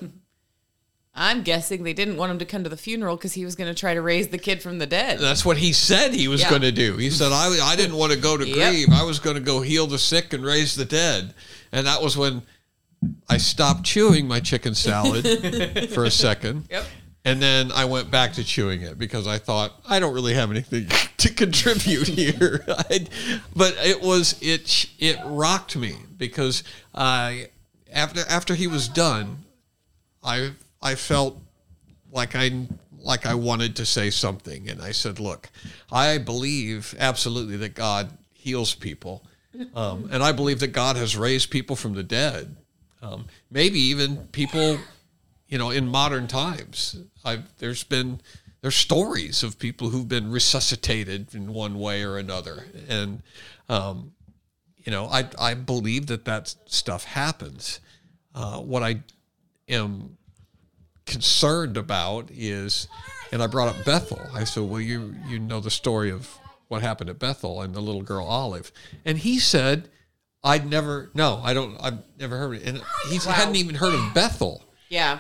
[SPEAKER 4] I'm guessing they didn't want him to come to the funeral because he was going to try to raise the kid from the dead.
[SPEAKER 2] That's what he said he was
[SPEAKER 4] Yeah.
[SPEAKER 2] going to do. He said, I, I didn't want to go to
[SPEAKER 4] Yep.
[SPEAKER 2] grieve. I was going to go heal the sick and raise the dead. And that was when I stopped chewing my chicken salad for a second.
[SPEAKER 4] Yep.
[SPEAKER 2] And then I went back to chewing it because I thought, I don't really have anything to contribute here. I, but it was, it it rocked me because I after after he was done, I I felt like I like I wanted to say something. And I said, look, I believe absolutely that God heals people. Um, and I believe that God has raised people from the dead. Um, maybe even people, you know, in modern times. I've, there's been there's stories of people who've been resuscitated in one way or another, and um, you know, I I believe that that stuff happens. Uh, what I am concerned about is, and I brought up Bethel. I said, well, you you know the story of what happened at Bethel and the little girl Olive, and he said, I'd never no, I don't, I've never heard it, and he
[SPEAKER 4] Wow.
[SPEAKER 2] hadn't even heard of Bethel.
[SPEAKER 4] Yeah.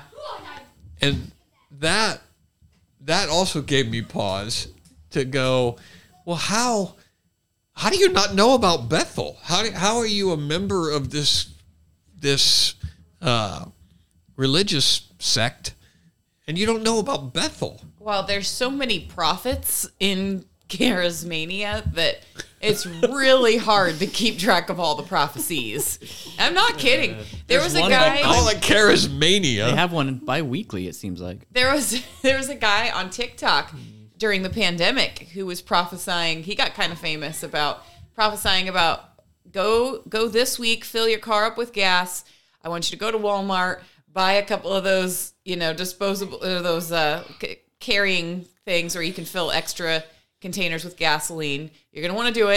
[SPEAKER 2] And that that also gave me pause to go, well, how how do you not know about Bethel? How do, how are you a member of this this uh, religious sect and you don't know about Bethel?
[SPEAKER 4] Well, there's so many prophets in Charismania that it's really hard to keep track of all the prophecies. I'm not kidding. There
[SPEAKER 5] There's
[SPEAKER 4] was a
[SPEAKER 5] one
[SPEAKER 4] guy.
[SPEAKER 5] that-
[SPEAKER 2] Call it charismania.
[SPEAKER 5] They have one bi-weekly, it seems like.
[SPEAKER 4] There was there was a guy on TikTok during the pandemic who was prophesying. He got kind of famous about prophesying about go go this week, fill your car up with gas. I want you to go to Walmart, buy a couple of those, you know, disposable uh, those uh, c- carrying things where you can fill extra containers with gasoline. You're going to want to do it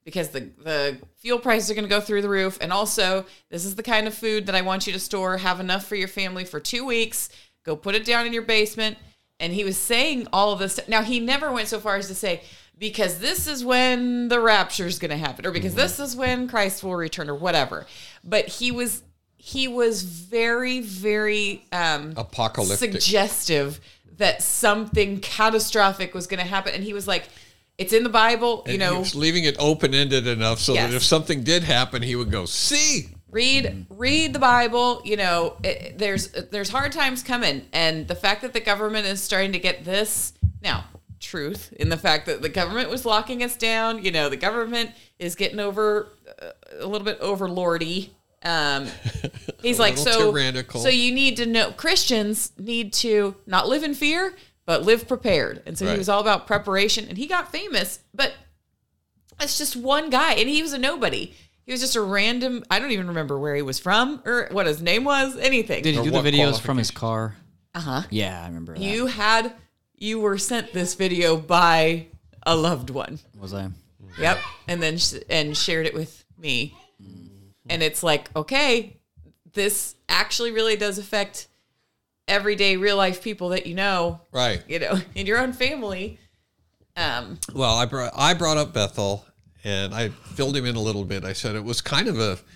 [SPEAKER 4] because the, the fuel prices are going to go through the roof. And also, this is the kind of food that I want you to store, have enough for your family for two weeks, go put it down in your basement. And he was saying all of this. Now, he never went so far as to say, because this is when the rapture is going to happen, or because mm-hmm. this is when Christ will return, or whatever. But he was he was very, very um,
[SPEAKER 2] apocalyptic,
[SPEAKER 4] suggestive that something catastrophic was going to happen. And he was like, it's in the Bible, you
[SPEAKER 2] and
[SPEAKER 4] know.
[SPEAKER 2] He was leaving it open-ended enough so yes. that if something did happen, he would go, see.
[SPEAKER 4] Read read the Bible, you know, it, there's there's hard times coming. And the fact that the government is starting to get this, now, truth in the fact that the government was locking us down, you know, the government is getting over, uh, a little bit overlordy. Um, he's like, so,
[SPEAKER 2] tyrannical.
[SPEAKER 4] so you need to know, Christians need to not live in fear, but live prepared. And so right. he was all about preparation, and he got famous, but that's just one guy, and he was a nobody. He was just a random, I don't even remember where he was from or what his name was, anything.
[SPEAKER 5] Did he
[SPEAKER 2] or
[SPEAKER 5] do the videos from his car?
[SPEAKER 4] Uh-huh.
[SPEAKER 5] Yeah, I remember that.
[SPEAKER 4] You had, you were sent this video by a loved one.
[SPEAKER 5] Was I?
[SPEAKER 4] Yep. And then, sh- and shared it with me. And it's like, okay, this actually really does affect everyday real life people that you know.
[SPEAKER 2] Right.
[SPEAKER 4] You know, in your own family. Um,
[SPEAKER 2] well, I brought, I brought up Bethel. And I filled him in a little bit. I said it was kind of a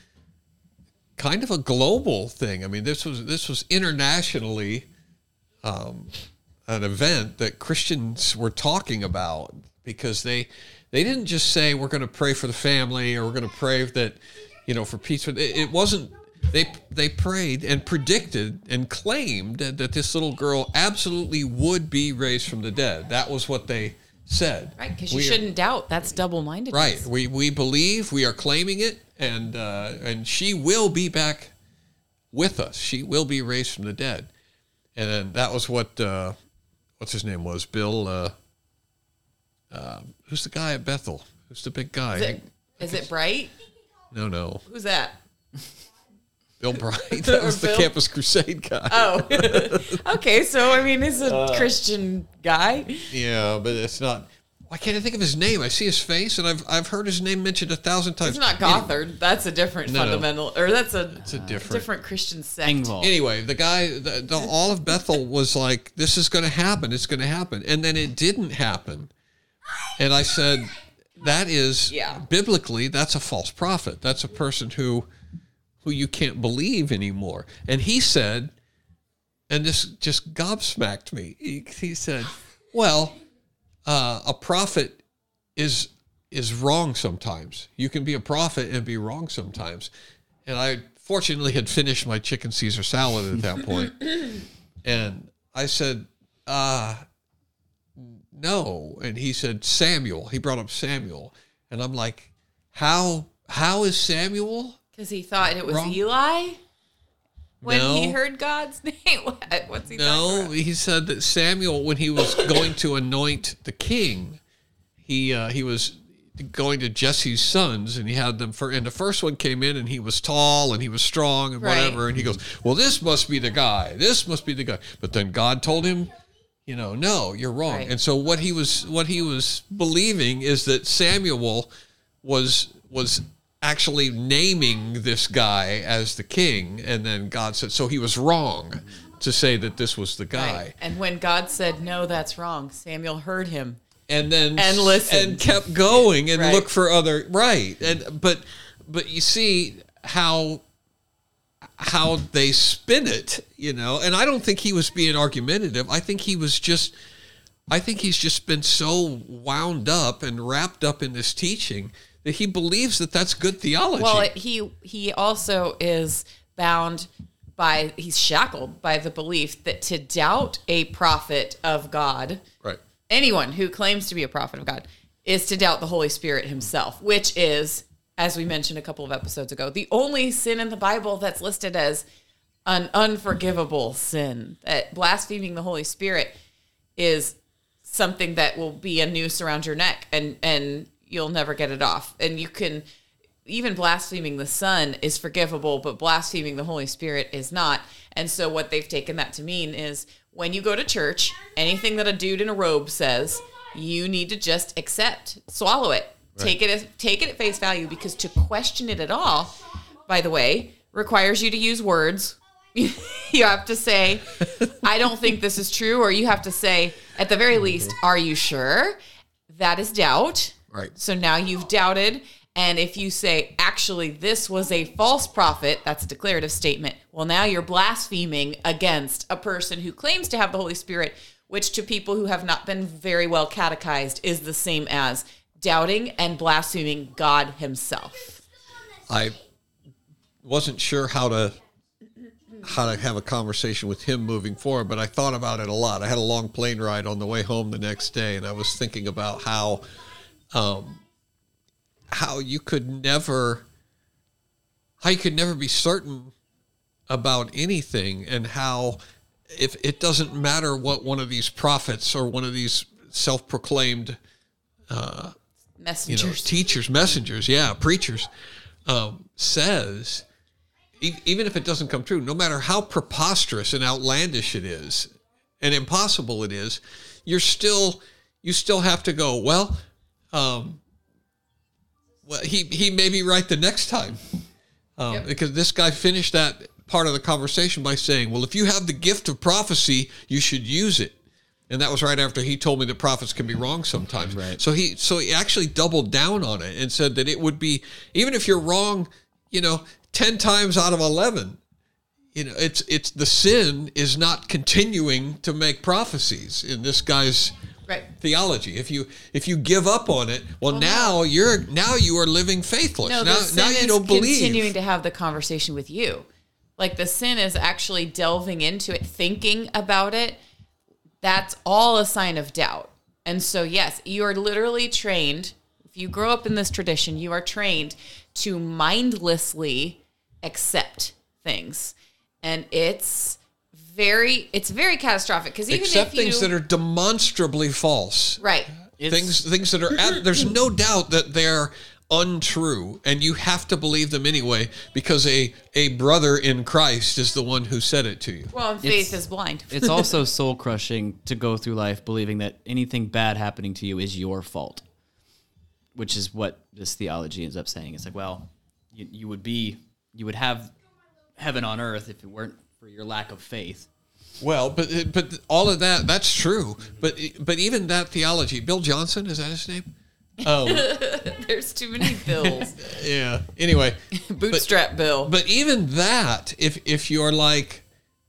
[SPEAKER 2] kind of a global thing. I mean, this was this was internationally um, an event that Christians were talking about, because they they didn't just say we're going to pray for the family, or we're going to pray that, you know, for peace. It, it wasn't. They they prayed and predicted and claimed that, that this little girl absolutely would be raised from the dead. That was what they said.
[SPEAKER 4] Right, because you shouldn't doubt. That's double-mindedness.
[SPEAKER 2] Right. We we believe, we are claiming it, and uh, and she will be back with us. She will be raised from the dead. And then that was what, uh, what's his name was? Bill, uh, uh, who's the guy at Bethel? Who's the big guy?
[SPEAKER 4] Is it, is it Bright?
[SPEAKER 2] No, no.
[SPEAKER 4] Who's that?
[SPEAKER 2] Bill Bright. That was the
[SPEAKER 4] Bill?
[SPEAKER 2] Campus Crusade guy.
[SPEAKER 4] Oh. Okay, so, I mean, he's a
[SPEAKER 2] uh,
[SPEAKER 4] Christian guy.
[SPEAKER 2] Yeah, but it's not. Why can't I think of his name? I see his face, and I've I've heard his name mentioned a thousand times.
[SPEAKER 4] It's not Gothard. That's a different
[SPEAKER 2] No, no.
[SPEAKER 4] fundamental, or that's a,
[SPEAKER 2] It's a different.
[SPEAKER 4] different Christian sect.
[SPEAKER 5] Engvall.
[SPEAKER 2] Anyway, the guy, the, the, all of Bethel was like, this is going to happen. It's going to happen. And then it didn't happen. And I said, that is,
[SPEAKER 4] Yeah.
[SPEAKER 2] biblically, that's a false prophet. That's a person who who you can't believe anymore. And he said, and this just gobsmacked me. He, he said, well, uh, a prophet is is wrong sometimes. You can be a prophet and be wrong sometimes. And I fortunately had finished my chicken Caesar salad at that point. And I said, uh, no. And he said, Samuel. He brought up Samuel. And I'm like, how how is Samuel?
[SPEAKER 4] Because he thought it was
[SPEAKER 2] Wrong.
[SPEAKER 4] Eli when
[SPEAKER 2] No.
[SPEAKER 4] he heard God's name. What? What's he talking
[SPEAKER 2] No,
[SPEAKER 4] about?
[SPEAKER 2] he said that Samuel, when he was going to anoint the king, he uh, he was going to Jesse's sons, and he had them for. And the first one came in, and he was tall, and he was strong, and
[SPEAKER 4] Right.
[SPEAKER 2] whatever. And he goes, "Well, this must be the guy. This must be the guy." But then God told him, you know, no, you're wrong.
[SPEAKER 4] Right.
[SPEAKER 2] And so what he was what he was believing is that Samuel was was. actually naming this guy as the king, and then God said, so he was wrong to say that this was the guy.
[SPEAKER 4] Right. And when God said, no, that's wrong, Samuel heard him.
[SPEAKER 2] And then
[SPEAKER 4] And listened.
[SPEAKER 2] and kept going and
[SPEAKER 4] Right.
[SPEAKER 2] look for other right. And but but you see how how they spin it, you know, and I don't think he was being argumentative. I think he was just I think he's just been so wound up and wrapped up in this teaching that he believes that that's good theology.
[SPEAKER 4] Well, it, he he also is bound by, he's shackled by the belief that to doubt a prophet of God,
[SPEAKER 2] right.
[SPEAKER 4] anyone who claims to be a prophet of God, is to doubt the Holy Spirit himself, which is, as we mentioned a couple of episodes ago, the only sin in the Bible that's listed as an unforgivable sin. That blaspheming the Holy Spirit is something that will be a noose around your neck, and and you'll never get it off. And you can, even blaspheming the Son is forgivable, but blaspheming the Holy Spirit is not. And so what they've taken that to mean is when you go to church, anything that a dude in a robe says, you need to just accept, swallow it. Take it as, take it at face value, because to question it at all, by the way, requires you to use words. You have to say, I don't think this is true, or you have to say, at the very least, are you sure? That is doubt.
[SPEAKER 2] Right.
[SPEAKER 4] So now you've doubted. And if you say, actually, this was a false prophet, that's a declarative statement. Well, now you're blaspheming against a person who claims to have the Holy Spirit, which to people who have not been very well catechized is the same as doubting and blaspheming God himself.
[SPEAKER 2] I wasn't sure how to how to have a conversation with him moving forward, but I thought about it a lot. I had a long plane ride on the way home the next day, and I was thinking about how um, how you could never how you could never be certain about anything, and how if it doesn't matter what one of these prophets or one of these self-proclaimed uh,
[SPEAKER 4] Messengers.
[SPEAKER 2] you know, teachers, messengers, yeah, preachers, um, says, e- even if it doesn't come true, no matter how preposterous and outlandish it is and impossible it is, you're still, you still have to go, well, um, well, he, he may be right the next time. Um,
[SPEAKER 4] Yep.
[SPEAKER 2] Because this guy finished that part of the conversation by saying, well, if you have the gift of prophecy, you should use it. And that was right after he told me that prophets can be wrong sometimes.
[SPEAKER 5] Right.
[SPEAKER 2] So he so he actually doubled down on it and said that it would be, even if you're wrong, you know, ten times out of eleven, you know, it's it's the sin is not continuing to make prophecies in this guy's
[SPEAKER 4] Right.
[SPEAKER 2] theology. If you if you give up on it, well, now you're now you are living faithless.
[SPEAKER 4] No,
[SPEAKER 2] now
[SPEAKER 4] the sin
[SPEAKER 2] now you
[SPEAKER 4] is
[SPEAKER 2] don't believe.
[SPEAKER 4] continuing to have the conversation with you. Like, the sin is actually delving into it, thinking about it. That's all a sign of doubt. And so, yes, you are literally trained. If you grow up in this tradition, you are trained to mindlessly accept things. And it's very, it's very catastrophic, because even
[SPEAKER 2] Accept
[SPEAKER 4] if you,
[SPEAKER 2] things that are demonstrably false.
[SPEAKER 4] right.
[SPEAKER 2] Things things that are at, there's no doubt that they're untrue, and you have to believe them anyway, because a a brother in Christ is the one who said it to you.
[SPEAKER 4] Well, and faith
[SPEAKER 5] It's-
[SPEAKER 4] is blind.
[SPEAKER 5] It's also soul crushing to go through life believing that anything bad happening to you is your fault, which is what this theology ends up saying. It's like, well, you, you would be, you would have heaven on earth if it weren't for your lack of faith.
[SPEAKER 2] Well, but but all of that, that's true. But but even that theology, Bill Johnson, is that his name? Oh,
[SPEAKER 4] There's too many bills.
[SPEAKER 2] yeah. Anyway,
[SPEAKER 4] Bootstrap bill.
[SPEAKER 2] but even that, if if you're like,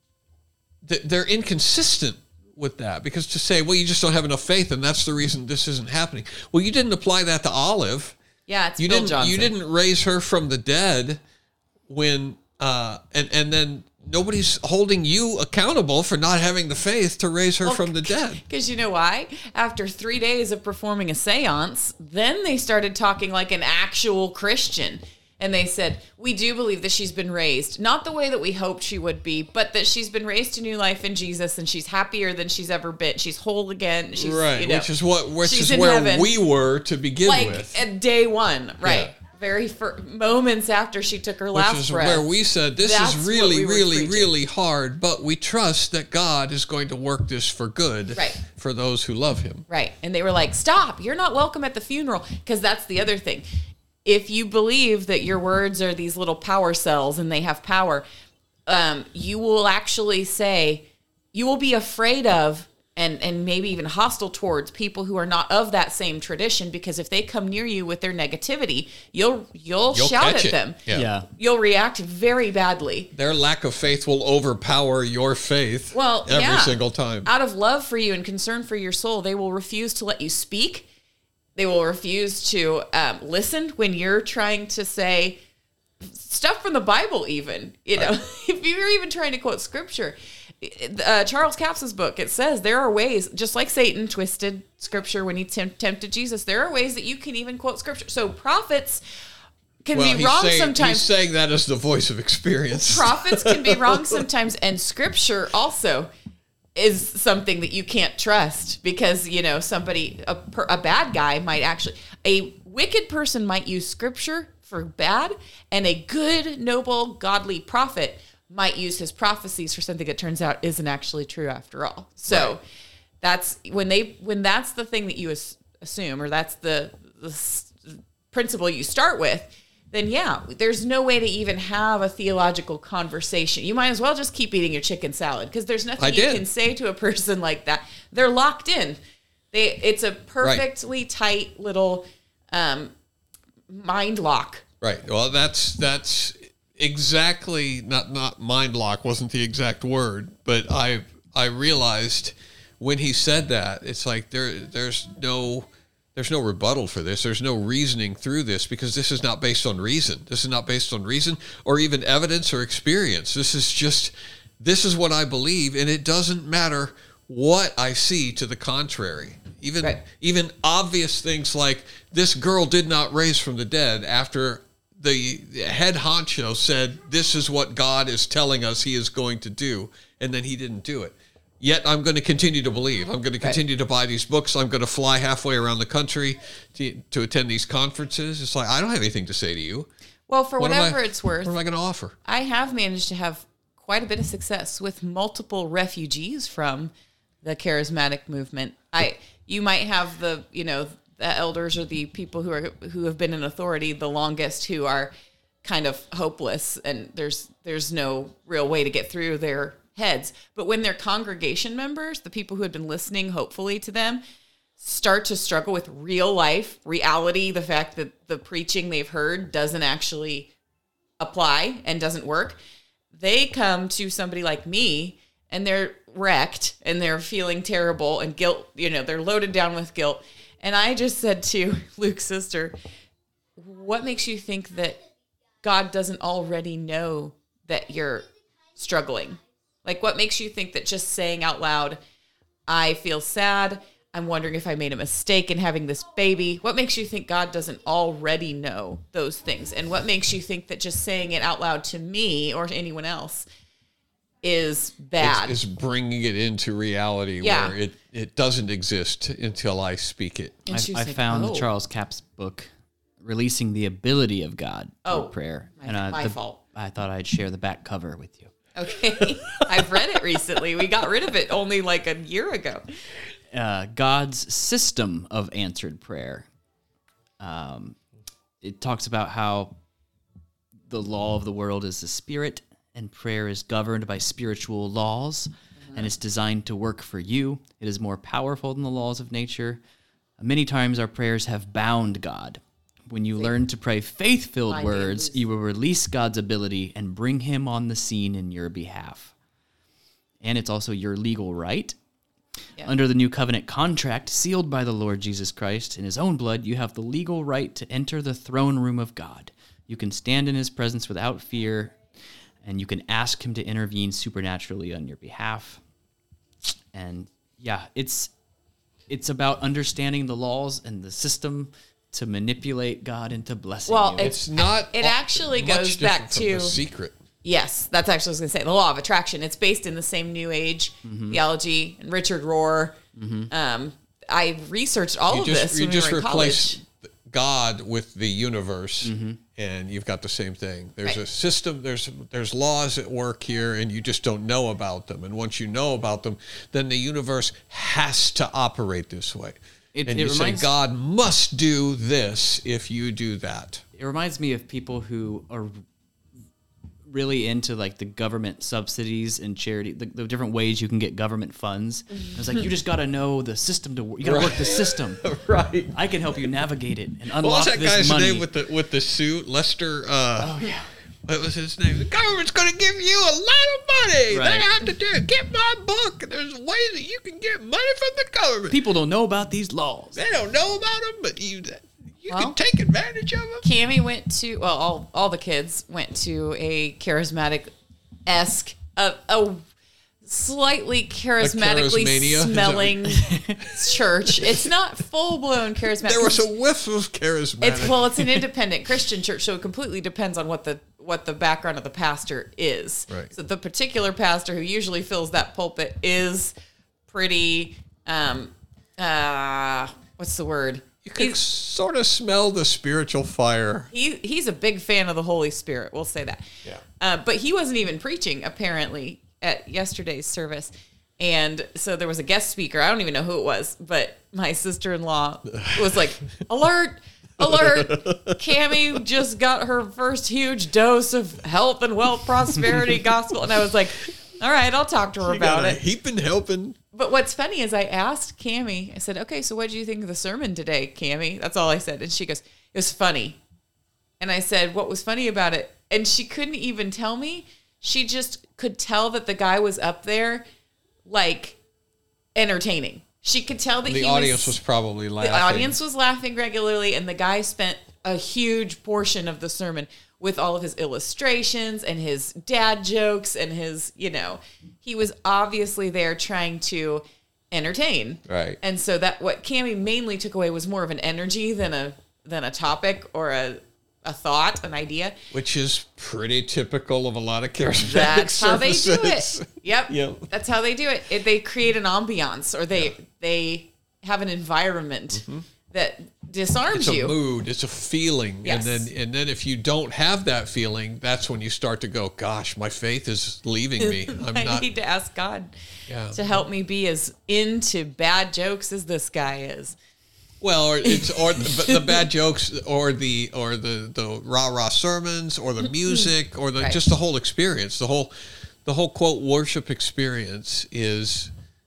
[SPEAKER 2] th- they're inconsistent with that, because to say, well, you just don't have enough faith, and that's the reason this isn't happening. Well, you didn't apply that to Olive.
[SPEAKER 4] yeah, it's
[SPEAKER 2] You
[SPEAKER 4] Bill
[SPEAKER 2] didn't.
[SPEAKER 4] Johnson.
[SPEAKER 2] You didn't raise her from the dead when, uh, and and then nobody's holding you accountable for not having the faith to raise her from the dead.
[SPEAKER 4] Because you know why? After three days of performing a seance, then they started talking like an actual Christian. And they said, we do believe that she's been raised. Not the way that we hoped she would be, but that she's been raised to new life in Jesus, and she's happier than she's ever been. She's whole again. She's,
[SPEAKER 2] Right,
[SPEAKER 4] you know,
[SPEAKER 2] which is what which
[SPEAKER 4] she's
[SPEAKER 2] is
[SPEAKER 4] in
[SPEAKER 2] where
[SPEAKER 4] heaven.
[SPEAKER 2] we were to begin
[SPEAKER 4] like
[SPEAKER 2] with.
[SPEAKER 4] at day one, right?
[SPEAKER 2] Yeah.
[SPEAKER 4] Very fir- moments after she took her
[SPEAKER 2] Which
[SPEAKER 4] last
[SPEAKER 2] is
[SPEAKER 4] breath.
[SPEAKER 2] where we said, this
[SPEAKER 4] That's
[SPEAKER 2] is
[SPEAKER 4] what
[SPEAKER 2] really,
[SPEAKER 4] we were
[SPEAKER 2] really,
[SPEAKER 4] preaching.
[SPEAKER 2] really hard, but we trust that God is going to work this for good
[SPEAKER 4] Right.
[SPEAKER 2] for those who love him.
[SPEAKER 4] Right. And they were like, stop, you're not welcome at the funeral. Because that's the other thing. If you believe that your words are these little power cells and they have power, um, you will actually say, you will be afraid of and, and maybe even hostile towards people who are not of that same tradition, because if they come near you with their negativity, you'll you'll,
[SPEAKER 2] You'll
[SPEAKER 4] shout
[SPEAKER 2] catch
[SPEAKER 4] at
[SPEAKER 2] it.
[SPEAKER 4] them.
[SPEAKER 2] Yeah.
[SPEAKER 5] Yeah.
[SPEAKER 4] You'll react very badly.
[SPEAKER 2] Their lack of faith will overpower your faith
[SPEAKER 4] Well,
[SPEAKER 2] every
[SPEAKER 4] yeah.
[SPEAKER 2] single time.
[SPEAKER 4] Out of love for you and concern for your soul, they will refuse to let you speak. They will refuse to um, listen when you're trying to say stuff from the Bible, even. You know, if you're even trying to quote scripture. Uh, Charles Capps' book, it says there are ways, just like Satan twisted scripture when he temp- tempted Jesus, there are ways that you can even quote scripture. So prophets can
[SPEAKER 2] Well,
[SPEAKER 4] be
[SPEAKER 2] he's
[SPEAKER 4] wrong
[SPEAKER 2] saying,
[SPEAKER 4] sometimes.
[SPEAKER 2] He's saying that as the voice of experience.
[SPEAKER 4] Prophets can be wrong sometimes, and scripture also is something that you can't trust, because, you know, somebody, a, per, a bad guy might actually, a wicked person might use scripture for bad, and a good, noble, godly prophet might use his prophecies for something that turns out isn't actually true after all. So
[SPEAKER 2] Right.
[SPEAKER 4] that's when they, when that's the thing that you as, assume, or that's the, the principle you start with, then yeah, there's no way to even have a theological conversation. You might as well just keep eating your chicken salad because there's nothing
[SPEAKER 2] I
[SPEAKER 4] you
[SPEAKER 2] did.
[SPEAKER 4] can say to a person like that. They're locked in. They it's a perfectly right. tight little um, mind lock.
[SPEAKER 2] Right. Well, that's that's exactly not not mind lock wasn't the exact word, but I I realized when he said that, it's like there there's no there's no rebuttal for this. There's no reasoning through this because this is not based on reason. This is not based on reason or even evidence or experience. This is just this is what I believe, and it doesn't matter what I see to the contrary. Even
[SPEAKER 4] right.
[SPEAKER 2] even obvious things like this girl did not raise from the dead after the head honcho said, this is what God is telling us he is going to do, and then he didn't do it. Yet I'm going to continue to believe. I'm going to continue right. to buy these books. I'm going to fly halfway around the country to, to attend these conferences. It's like, I don't have anything to say to you.
[SPEAKER 4] Well, for
[SPEAKER 2] what
[SPEAKER 4] whatever
[SPEAKER 2] I,
[SPEAKER 4] it's worth,
[SPEAKER 2] what am I going to offer?
[SPEAKER 4] I have managed to have quite a bit of success with multiple refugees from the charismatic movement. I, you might have the, you know, the elders or the people who are who have been in authority the longest who are kind of hopeless and there's there's no real way to get through their heads. But when their congregation members, the people who had been listening hopefully to them, start to struggle with real life, reality, the fact that the preaching they've heard doesn't actually apply and doesn't work, they come to somebody like me and they're wrecked and they're feeling terrible and guilt, you know, they're loaded down with guilt. And I just said to Luke's sister, what makes you think that God doesn't already know that you're struggling? Like, what makes you think that just saying out loud, I feel sad, I'm wondering if I made a mistake in having this baby, what makes you think God doesn't already know those things? And what makes you think that just saying it out loud to me or to anyone else is bad?
[SPEAKER 2] It's, it's bringing it into reality
[SPEAKER 4] yeah.
[SPEAKER 2] where it, it doesn't exist until I speak it.
[SPEAKER 5] I,
[SPEAKER 4] I
[SPEAKER 5] I
[SPEAKER 4] like,
[SPEAKER 5] found
[SPEAKER 4] oh.
[SPEAKER 5] Charles Capp's book, Releasing the Ability of God Through
[SPEAKER 4] Oh,
[SPEAKER 5] Prayer.
[SPEAKER 4] my-
[SPEAKER 5] and uh,
[SPEAKER 4] my
[SPEAKER 5] the-
[SPEAKER 4] fault.
[SPEAKER 5] I thought I'd share the back cover with you.
[SPEAKER 4] Okay. I've read it recently. We got rid of it only like a year ago.
[SPEAKER 5] Uh, God's system of answered prayer. Um, it talks about how the law of the world is the spirit, and prayer is governed by spiritual laws, mm-hmm. and it's designed to work for you. It is more powerful than the laws of nature. Many times our prayers have bound God. When you learn to pray faith-filled
[SPEAKER 4] Bind
[SPEAKER 5] words,
[SPEAKER 4] it.
[SPEAKER 5] you will release God's ability and bring him on the scene in your behalf. And it's also your legal right.
[SPEAKER 4] Yeah.
[SPEAKER 5] Under the new covenant contract sealed by the Lord Jesus Christ in his own blood, you have the legal right to enter the throne room of God. You can stand in his presence without fear, and you can ask him to intervene supernaturally on your behalf. And yeah, it's it's about understanding the laws and the system to manipulate God into blessing
[SPEAKER 4] Well,
[SPEAKER 5] you.
[SPEAKER 2] It's not.
[SPEAKER 4] It actually
[SPEAKER 2] much
[SPEAKER 4] goes
[SPEAKER 2] different
[SPEAKER 4] back
[SPEAKER 2] from
[SPEAKER 4] to-
[SPEAKER 2] The Secret.
[SPEAKER 4] Yes, that's actually what I was going to say. The law of attraction. It's based in the same New Age
[SPEAKER 2] Mm-hmm.
[SPEAKER 4] theology and Richard Rohr. Um, I researched all
[SPEAKER 2] You
[SPEAKER 4] of
[SPEAKER 2] just
[SPEAKER 4] this
[SPEAKER 2] you
[SPEAKER 4] when
[SPEAKER 2] just
[SPEAKER 4] we were in
[SPEAKER 2] replace
[SPEAKER 4] college.
[SPEAKER 2] God with the universe,
[SPEAKER 5] Mm-hmm.
[SPEAKER 2] and you've got the same thing. There's
[SPEAKER 4] Right.
[SPEAKER 2] a system. There's there's laws at work here, and you just don't know about them. And once you know about them, then the universe has to operate this way.
[SPEAKER 5] It-
[SPEAKER 2] and
[SPEAKER 5] it
[SPEAKER 2] you say
[SPEAKER 5] reminds-
[SPEAKER 2] God must do this if you do that.
[SPEAKER 5] It reminds me of people who are really into like the government subsidies and charity, the, the different ways you can get government funds. It's like, you just got to know the system to work. You got to
[SPEAKER 2] Right.
[SPEAKER 5] work the system.
[SPEAKER 2] Right.
[SPEAKER 5] I can help you navigate it and
[SPEAKER 2] What
[SPEAKER 5] unlock
[SPEAKER 2] was that
[SPEAKER 5] this
[SPEAKER 2] guy's
[SPEAKER 5] money.
[SPEAKER 2] name with the with the suit? Lester. Uh,
[SPEAKER 5] oh yeah.
[SPEAKER 2] What was his name? The government's going to give you a lot of money.
[SPEAKER 5] Right.
[SPEAKER 2] They have to do it. Get my book. There's ways that you can get money from the government.
[SPEAKER 5] People don't know about these laws.
[SPEAKER 2] They don't know about them, but you you
[SPEAKER 4] Well,
[SPEAKER 2] can take advantage of them.
[SPEAKER 4] Cammy went to, well, all, all the kids went to a charismatic-esque, a, a slightly charismatically
[SPEAKER 2] charismania? Is that
[SPEAKER 4] smelling church. It's not full-blown charismatic.
[SPEAKER 2] There was a whiff of charismatic.
[SPEAKER 4] It's well, it's an independent Christian church, so it completely depends on what the what the background of the pastor is.
[SPEAKER 2] Right.
[SPEAKER 4] So the particular pastor who usually fills that pulpit is pretty. Um, uh, what's the word?
[SPEAKER 2] you can
[SPEAKER 4] He's,
[SPEAKER 2] sort of smell the spiritual fire.
[SPEAKER 4] he he's a big fan of the Holy Spirit. We'll say that.
[SPEAKER 2] Yeah.
[SPEAKER 4] Uh, but he wasn't even preaching apparently at yesterday's service. And so there was a guest speaker. I don't even know who it was, but my sister-in-law was like, alert, alert, Cammie just got her first huge dose of health and wealth prosperity gospel. And I was like, all right, I'll talk to her
[SPEAKER 2] You
[SPEAKER 4] about
[SPEAKER 2] got a
[SPEAKER 4] it.
[SPEAKER 2] heaping helping.
[SPEAKER 4] But what's funny is I asked Cammie, I said, okay, so what did you think of the sermon today, Cammie? That's all I said. And she goes, it was funny. And I said, what was funny about it? And she couldn't even tell me. She just could tell that the guy was up there, like, entertaining. She could tell that
[SPEAKER 2] The
[SPEAKER 4] he
[SPEAKER 2] audience was, was probably laughing.
[SPEAKER 4] The audience was laughing regularly, and the guy spent a huge portion of the sermon with all of his illustrations and his dad jokes and his, you know, he was obviously there trying to entertain.
[SPEAKER 2] Right.
[SPEAKER 4] And so that what Cammie mainly took away was more of an energy than a than a topic or a a thought, an idea.
[SPEAKER 2] Which is pretty typical of a lot of charismatic
[SPEAKER 4] That's how they do
[SPEAKER 2] services.
[SPEAKER 4] it. Yep.
[SPEAKER 2] Yep.
[SPEAKER 4] That's how they do it. it. They create an ambiance, or they yeah. they have an environment mm-hmm. that disarms
[SPEAKER 2] it's
[SPEAKER 4] you.
[SPEAKER 2] It's a mood. It's a feeling.
[SPEAKER 4] Yes.
[SPEAKER 2] And then and then if you don't have that feeling, that's when you start to go, gosh, my faith is leaving me. I'm
[SPEAKER 4] I
[SPEAKER 2] not.
[SPEAKER 4] need to ask God
[SPEAKER 2] yeah.
[SPEAKER 4] to help me be as into bad jokes as this guy is.
[SPEAKER 2] Well, or it's or the, the bad jokes, or the or the, the rah rah sermons, or the music, or the
[SPEAKER 4] right.
[SPEAKER 2] just the whole experience. The whole the whole quote worship experience is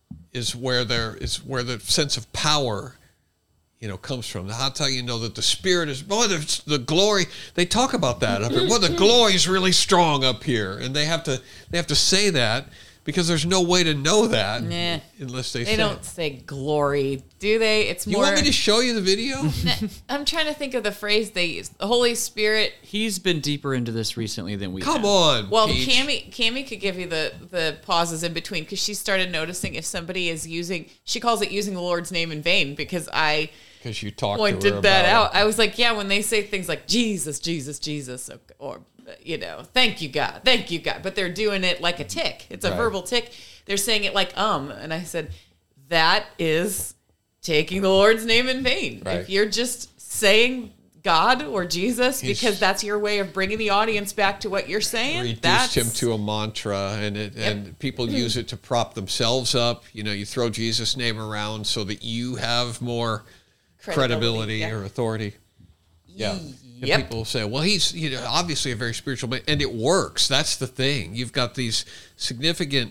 [SPEAKER 2] is where there is where the sense of power, you know, comes from. That's how you know that the Spirit is. Boy, the, the glory. They talk about that up here. Boy, the glory is really strong up here, and they have to they have to say that. Because there's no way to know that
[SPEAKER 4] nah,
[SPEAKER 2] unless they,
[SPEAKER 4] they
[SPEAKER 2] say
[SPEAKER 4] don't
[SPEAKER 2] it.
[SPEAKER 4] say glory, do they? It's more.
[SPEAKER 2] You want me to show you the video?
[SPEAKER 4] I'm trying to think of the phrase they use. The Holy Spirit.
[SPEAKER 5] He's been deeper into this recently than we.
[SPEAKER 2] Come
[SPEAKER 5] have.
[SPEAKER 2] on.
[SPEAKER 4] Well,
[SPEAKER 2] Peach.
[SPEAKER 4] Cammie, Cammie could give you the the pauses in between because she started noticing if somebody is using. She calls it using the Lord's name in vain because I.
[SPEAKER 2] Because you talked
[SPEAKER 4] pointed
[SPEAKER 2] to her
[SPEAKER 4] that
[SPEAKER 2] about
[SPEAKER 4] out. I was like, yeah, when they say things like Jesus, Jesus, Jesus, or you know, thank you God, thank you God, but they're doing it like a tick. It's a
[SPEAKER 2] right.
[SPEAKER 4] verbal tick. They're saying it like um, and I said that is taking the Lord's name in vain.
[SPEAKER 2] Right.
[SPEAKER 4] If you're just saying God or Jesus
[SPEAKER 2] He's,
[SPEAKER 4] because that's your way of bringing the audience back to what you're saying,
[SPEAKER 2] reduced
[SPEAKER 4] that's
[SPEAKER 2] him to a mantra, and it,
[SPEAKER 4] Yep.
[SPEAKER 2] and people use it to prop themselves up. You know, you throw Jesus' name around so that you have more credibility, credibility
[SPEAKER 4] yeah.
[SPEAKER 2] or authority. Yeah. And
[SPEAKER 4] Yep.
[SPEAKER 2] people say, well, he's you know obviously a very spiritual man, and it works. That's the thing. You've got these significant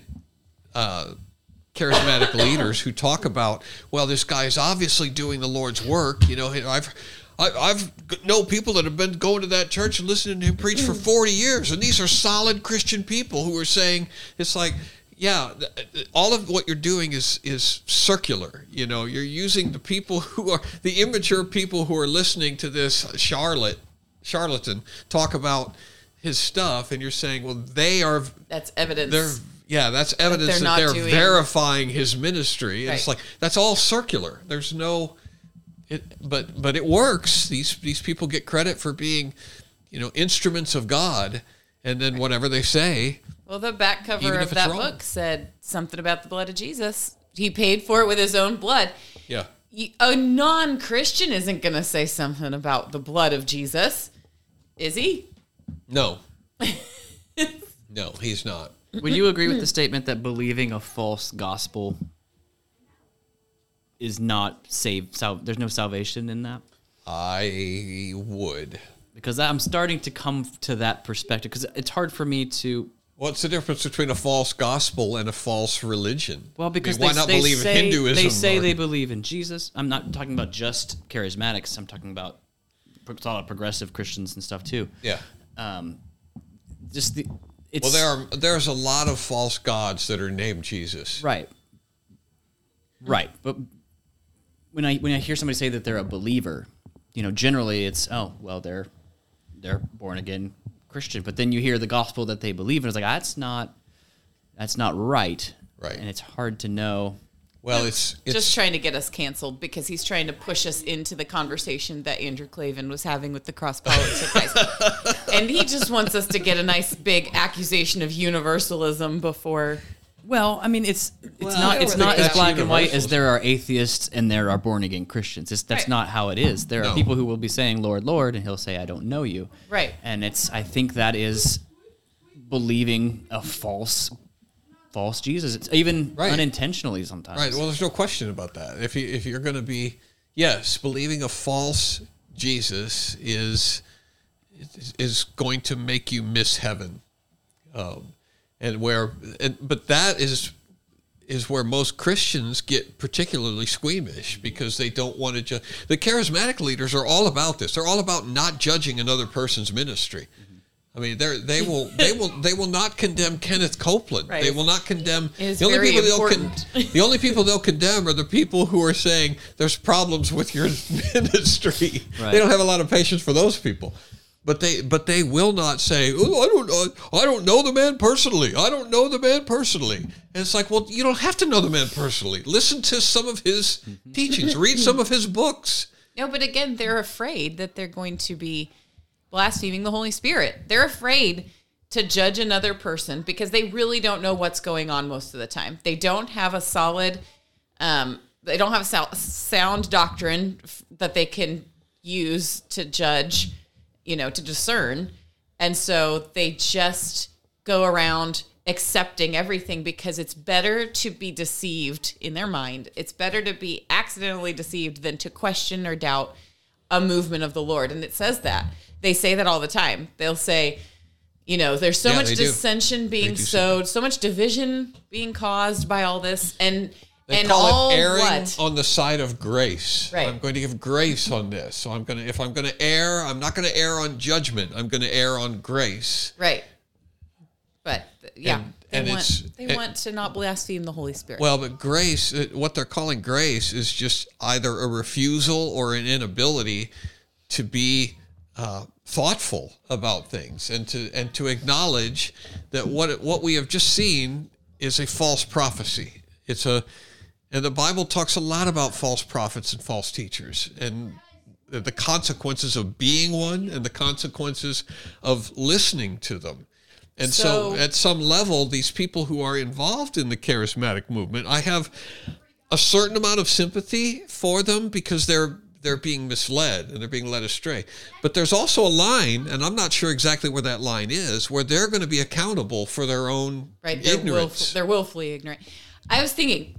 [SPEAKER 2] uh, charismatic leaders who talk about, well, this guy is obviously doing the Lord's work. You know, I've I, I've know people that have been going to that church and listening to him preach for forty years, and these are solid Christian people who are saying it's like, yeah, all of what you're doing is is circular. You know, you're using the people who are the immature people who are listening to this charlotte charlatan talk about his stuff, and you're saying, well, they are
[SPEAKER 4] that's evidence.
[SPEAKER 2] They're yeah, that's evidence
[SPEAKER 4] they're
[SPEAKER 2] that they're,
[SPEAKER 4] not doing-
[SPEAKER 2] verifying his ministry. And
[SPEAKER 4] Right.
[SPEAKER 2] it's like that's all circular. There's no, it, but but it works. These these people get credit for being, you know, instruments of God, and then whatever they say.
[SPEAKER 4] Well, the back cover
[SPEAKER 2] Even if
[SPEAKER 4] of
[SPEAKER 2] it's
[SPEAKER 4] that
[SPEAKER 2] wrong.
[SPEAKER 4] book said something about the blood of Jesus. He paid for it with his own blood.
[SPEAKER 2] Yeah.
[SPEAKER 4] You- A non-Christian isn't going to say something about the blood of Jesus, is he?
[SPEAKER 2] No. No, he's not.
[SPEAKER 5] Would you agree with the statement that believing a false gospel is not saved? Sal- there's no salvation in that?
[SPEAKER 2] I would.
[SPEAKER 5] Because I'm starting to come to that perspective, because it's hard for me to...
[SPEAKER 2] What's the difference between a false gospel and a false religion?
[SPEAKER 5] Well, because
[SPEAKER 2] I mean, why
[SPEAKER 5] they,
[SPEAKER 2] not
[SPEAKER 5] they
[SPEAKER 2] believe
[SPEAKER 5] say,
[SPEAKER 2] in Hinduism?
[SPEAKER 5] They say
[SPEAKER 2] or-
[SPEAKER 5] they believe in Jesus. I'm not talking about just charismatics. I'm talking about pro- solid progressive Christians and stuff too.
[SPEAKER 2] Yeah.
[SPEAKER 5] Um, just the... It's,
[SPEAKER 2] Well, there are there's a lot of false gods that are named Jesus.
[SPEAKER 5] Right. Right. But when I when I hear somebody say that they're a believer, you know, generally it's, oh, well, they're they're born again Christian. But then you hear the gospel that they believe, and it's like, that's not that's not right.
[SPEAKER 2] Right.
[SPEAKER 5] And it's hard to know.
[SPEAKER 2] Well, it's it's
[SPEAKER 4] Just trying to get us canceled because he's trying to push us into the conversation that Andrew Clavin was having with the cross-politic guys. And he just wants us to get a nice big accusation of universalism before...
[SPEAKER 5] Well, I mean, it's it's
[SPEAKER 2] Well, I
[SPEAKER 5] not
[SPEAKER 2] don't
[SPEAKER 5] it's
[SPEAKER 2] think
[SPEAKER 5] not as
[SPEAKER 2] that's
[SPEAKER 5] black and white as
[SPEAKER 2] universal.
[SPEAKER 5] there are atheists and there are born again Christians. It's, that's
[SPEAKER 4] Right.
[SPEAKER 5] not how it is. There are
[SPEAKER 2] No.
[SPEAKER 5] people who will be saying, Lord, Lord, and he'll say, I don't know you.
[SPEAKER 4] Right.
[SPEAKER 5] And it's I think that is believing a false false Jesus. It's even
[SPEAKER 2] Right.
[SPEAKER 5] unintentionally sometimes.
[SPEAKER 2] right. Well, there's no question about that. If you if you're going to be yes, believing a false Jesus is is going to make you miss heaven, um, and where and but that is is where most Christians get particularly squeamish because they don't want to judge. The charismatic leaders are all about this. They're all about not judging another person's ministry. I mean, they they will they will they will not condemn Kenneth Copeland.
[SPEAKER 4] Right.
[SPEAKER 2] They will not condemn
[SPEAKER 4] It is
[SPEAKER 2] the only
[SPEAKER 4] very
[SPEAKER 2] people they'll
[SPEAKER 4] important.
[SPEAKER 2] con- the only people they'll condemn are the people who are saying there's problems with your ministry.
[SPEAKER 5] Right.
[SPEAKER 2] They don't have a lot of patience for those people. But they but they will not say, "Oh, I don't know I don't know the man personally. I don't know the man personally." And it's like, well, you don't have to know the man personally. Listen to some of his teachings. Read some of his books.
[SPEAKER 4] No, but again, they're afraid that they're going to be blaspheming the Holy Spirit. They're afraid to judge another person because they really don't know what's going on most of the time. They don't have a solid, um, they don't have a sou- sound doctrine f- that they can use to judge, you know, to discern. And so they just go around accepting everything because it's better to be deceived in their mind. It's better to be accidentally deceived than to question or doubt a movement of the Lord. And it says that. They say that all the time. They'll say, you know, there's so
[SPEAKER 2] Yeah,
[SPEAKER 4] much
[SPEAKER 2] they do.
[SPEAKER 4] dissension being
[SPEAKER 2] They do say
[SPEAKER 4] sowed, so much division being caused by all this. And
[SPEAKER 2] They
[SPEAKER 4] and
[SPEAKER 2] call
[SPEAKER 4] all
[SPEAKER 2] it erring
[SPEAKER 4] what?
[SPEAKER 2] on the side of grace.
[SPEAKER 4] Right.
[SPEAKER 2] I'm going to give grace on this. So I'm going to, if I'm going to err, I'm not going to err on judgment. I'm going to err on grace.
[SPEAKER 4] Right. But yeah,
[SPEAKER 2] And-
[SPEAKER 4] they
[SPEAKER 2] and
[SPEAKER 4] want
[SPEAKER 2] it's-
[SPEAKER 4] they
[SPEAKER 2] and-
[SPEAKER 4] want to not blaspheme the Holy Spirit.
[SPEAKER 2] Well, but grace, uh, what they're calling grace is just either a refusal or an inability to be uh, thoughtful about things and to and to acknowledge that what what we have just seen is a false prophecy. It's a and the Bible talks a lot about false prophets and false teachers and the consequences of being one and the consequences of listening to them. And so,
[SPEAKER 4] So-
[SPEAKER 2] at some level, these people who are involved in the charismatic movement, I have a certain amount of sympathy for them because they're they're being misled and they're being led astray. But there's also a line, and I'm not sure exactly where that line is, where they're going to be accountable for their own
[SPEAKER 4] right? They're,
[SPEAKER 2] ignorance.
[SPEAKER 4] willful, they're willfully ignorant. I was thinking,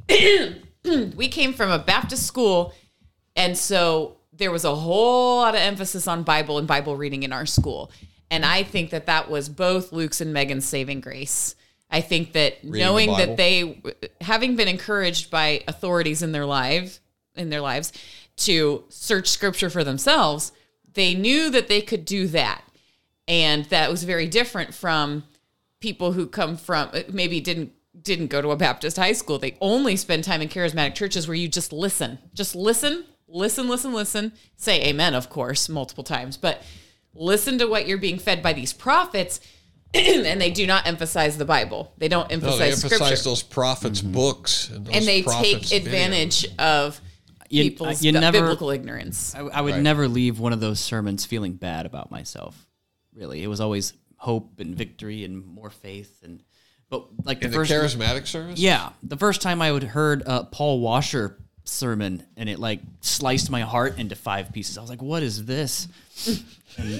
[SPEAKER 4] we came from a Baptist school, and so there was a whole lot of emphasis on Bible and Bible reading in our school. And I think that that was both Luke's and Megan's saving grace. I think that
[SPEAKER 2] Reading the
[SPEAKER 4] knowing
[SPEAKER 2] Bible.
[SPEAKER 4] that they, having been encouraged by authorities in their life, in their lives, to search Scripture for themselves, they knew that they could do that, and that was very different from people who come from maybe didn't didn't go to a Baptist high school. They only spend time in charismatic churches where you just listen, just listen, listen, listen, listen. Say amen, of course, multiple times, but listen to what you're being fed by these prophets. And they do not emphasize the Bible. They don't
[SPEAKER 2] No,
[SPEAKER 4] emphasize
[SPEAKER 2] they emphasize
[SPEAKER 4] Scripture.
[SPEAKER 2] those prophets' books. And, those
[SPEAKER 4] And they
[SPEAKER 2] prophets'
[SPEAKER 4] take advantage of
[SPEAKER 5] You-
[SPEAKER 4] people's
[SPEAKER 5] you
[SPEAKER 4] bi-
[SPEAKER 5] never-
[SPEAKER 4] biblical ignorance.
[SPEAKER 5] I, I would
[SPEAKER 2] Right.
[SPEAKER 5] never leave one of those sermons feeling bad about myself. Really, it was always hope and victory and more faith. And but like the
[SPEAKER 2] In the
[SPEAKER 5] first,
[SPEAKER 2] charismatic service?
[SPEAKER 5] yeah, the first time I would heard uh, Paul Washer sermon, and it like sliced my heart into five pieces. I was like, "What is this?" And,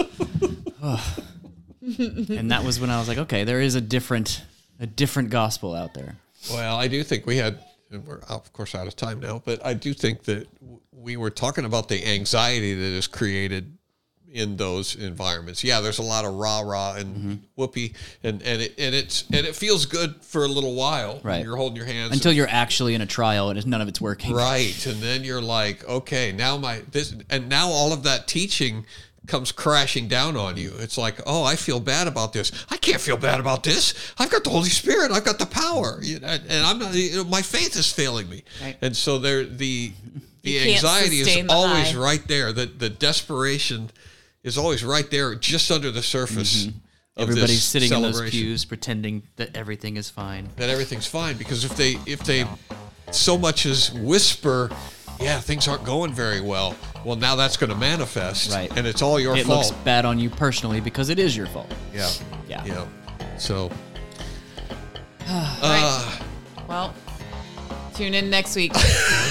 [SPEAKER 5] oh. And that was when I was like, "Okay, there is a different, a different gospel out there."
[SPEAKER 2] Well, I do think we had, and we're of course out of time now, but I do think that w- we were talking about the anxiety that is created in those environments. Yeah, there's a lot of rah rah and
[SPEAKER 5] Mm-hmm.
[SPEAKER 2] whoopee, and and it and it's and it feels good for a little while. when
[SPEAKER 5] Right.
[SPEAKER 2] you're holding your hands
[SPEAKER 5] Until you're actually in a trial and it's, none of it's working.
[SPEAKER 2] right, and then you're like, okay, now my this, and now all of that teaching comes crashing down on you. It's like, oh, I feel bad about this. I can't feel bad about this. I've got the Holy Spirit. I've got the power, You know, and I'm not. You know, my faith is failing me,
[SPEAKER 4] Right.
[SPEAKER 2] and so there the the
[SPEAKER 4] You can't
[SPEAKER 2] anxiety is
[SPEAKER 4] sustain the
[SPEAKER 2] always
[SPEAKER 4] high.
[SPEAKER 2] right there. The the desperation is always right there, just under the surface. Of
[SPEAKER 5] Everybody's
[SPEAKER 2] this
[SPEAKER 5] sitting in those
[SPEAKER 2] celebration.
[SPEAKER 5] pews pretending that everything is fine.
[SPEAKER 2] That everything's fine, because if they if they so much as whisper, yeah, things aren't going very well, well, now that's going to manifest,
[SPEAKER 5] Right.
[SPEAKER 2] and it's all your
[SPEAKER 5] It
[SPEAKER 2] fault.
[SPEAKER 5] looks bad on you personally because it is your fault.
[SPEAKER 2] Yeah,
[SPEAKER 5] Yeah.
[SPEAKER 2] yeah. So,
[SPEAKER 4] Right. Well, tune in next week. for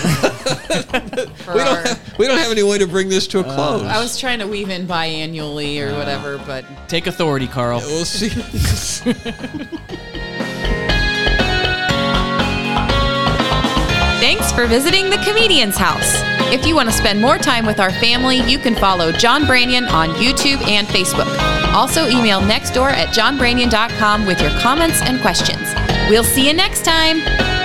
[SPEAKER 2] we
[SPEAKER 4] our-
[SPEAKER 2] don't have, we don't have any way to bring this to a close.
[SPEAKER 4] I was trying to weave in biannually or whatever, but
[SPEAKER 5] Take authority, Carl.
[SPEAKER 2] We'll see.
[SPEAKER 3] Thanks for visiting the Comedian's House. If you want to spend more time with our family, you can follow John Branyan on YouTube and Facebook. Also, email nextdoor at john branyan dot com with your comments and questions. We'll see you next time.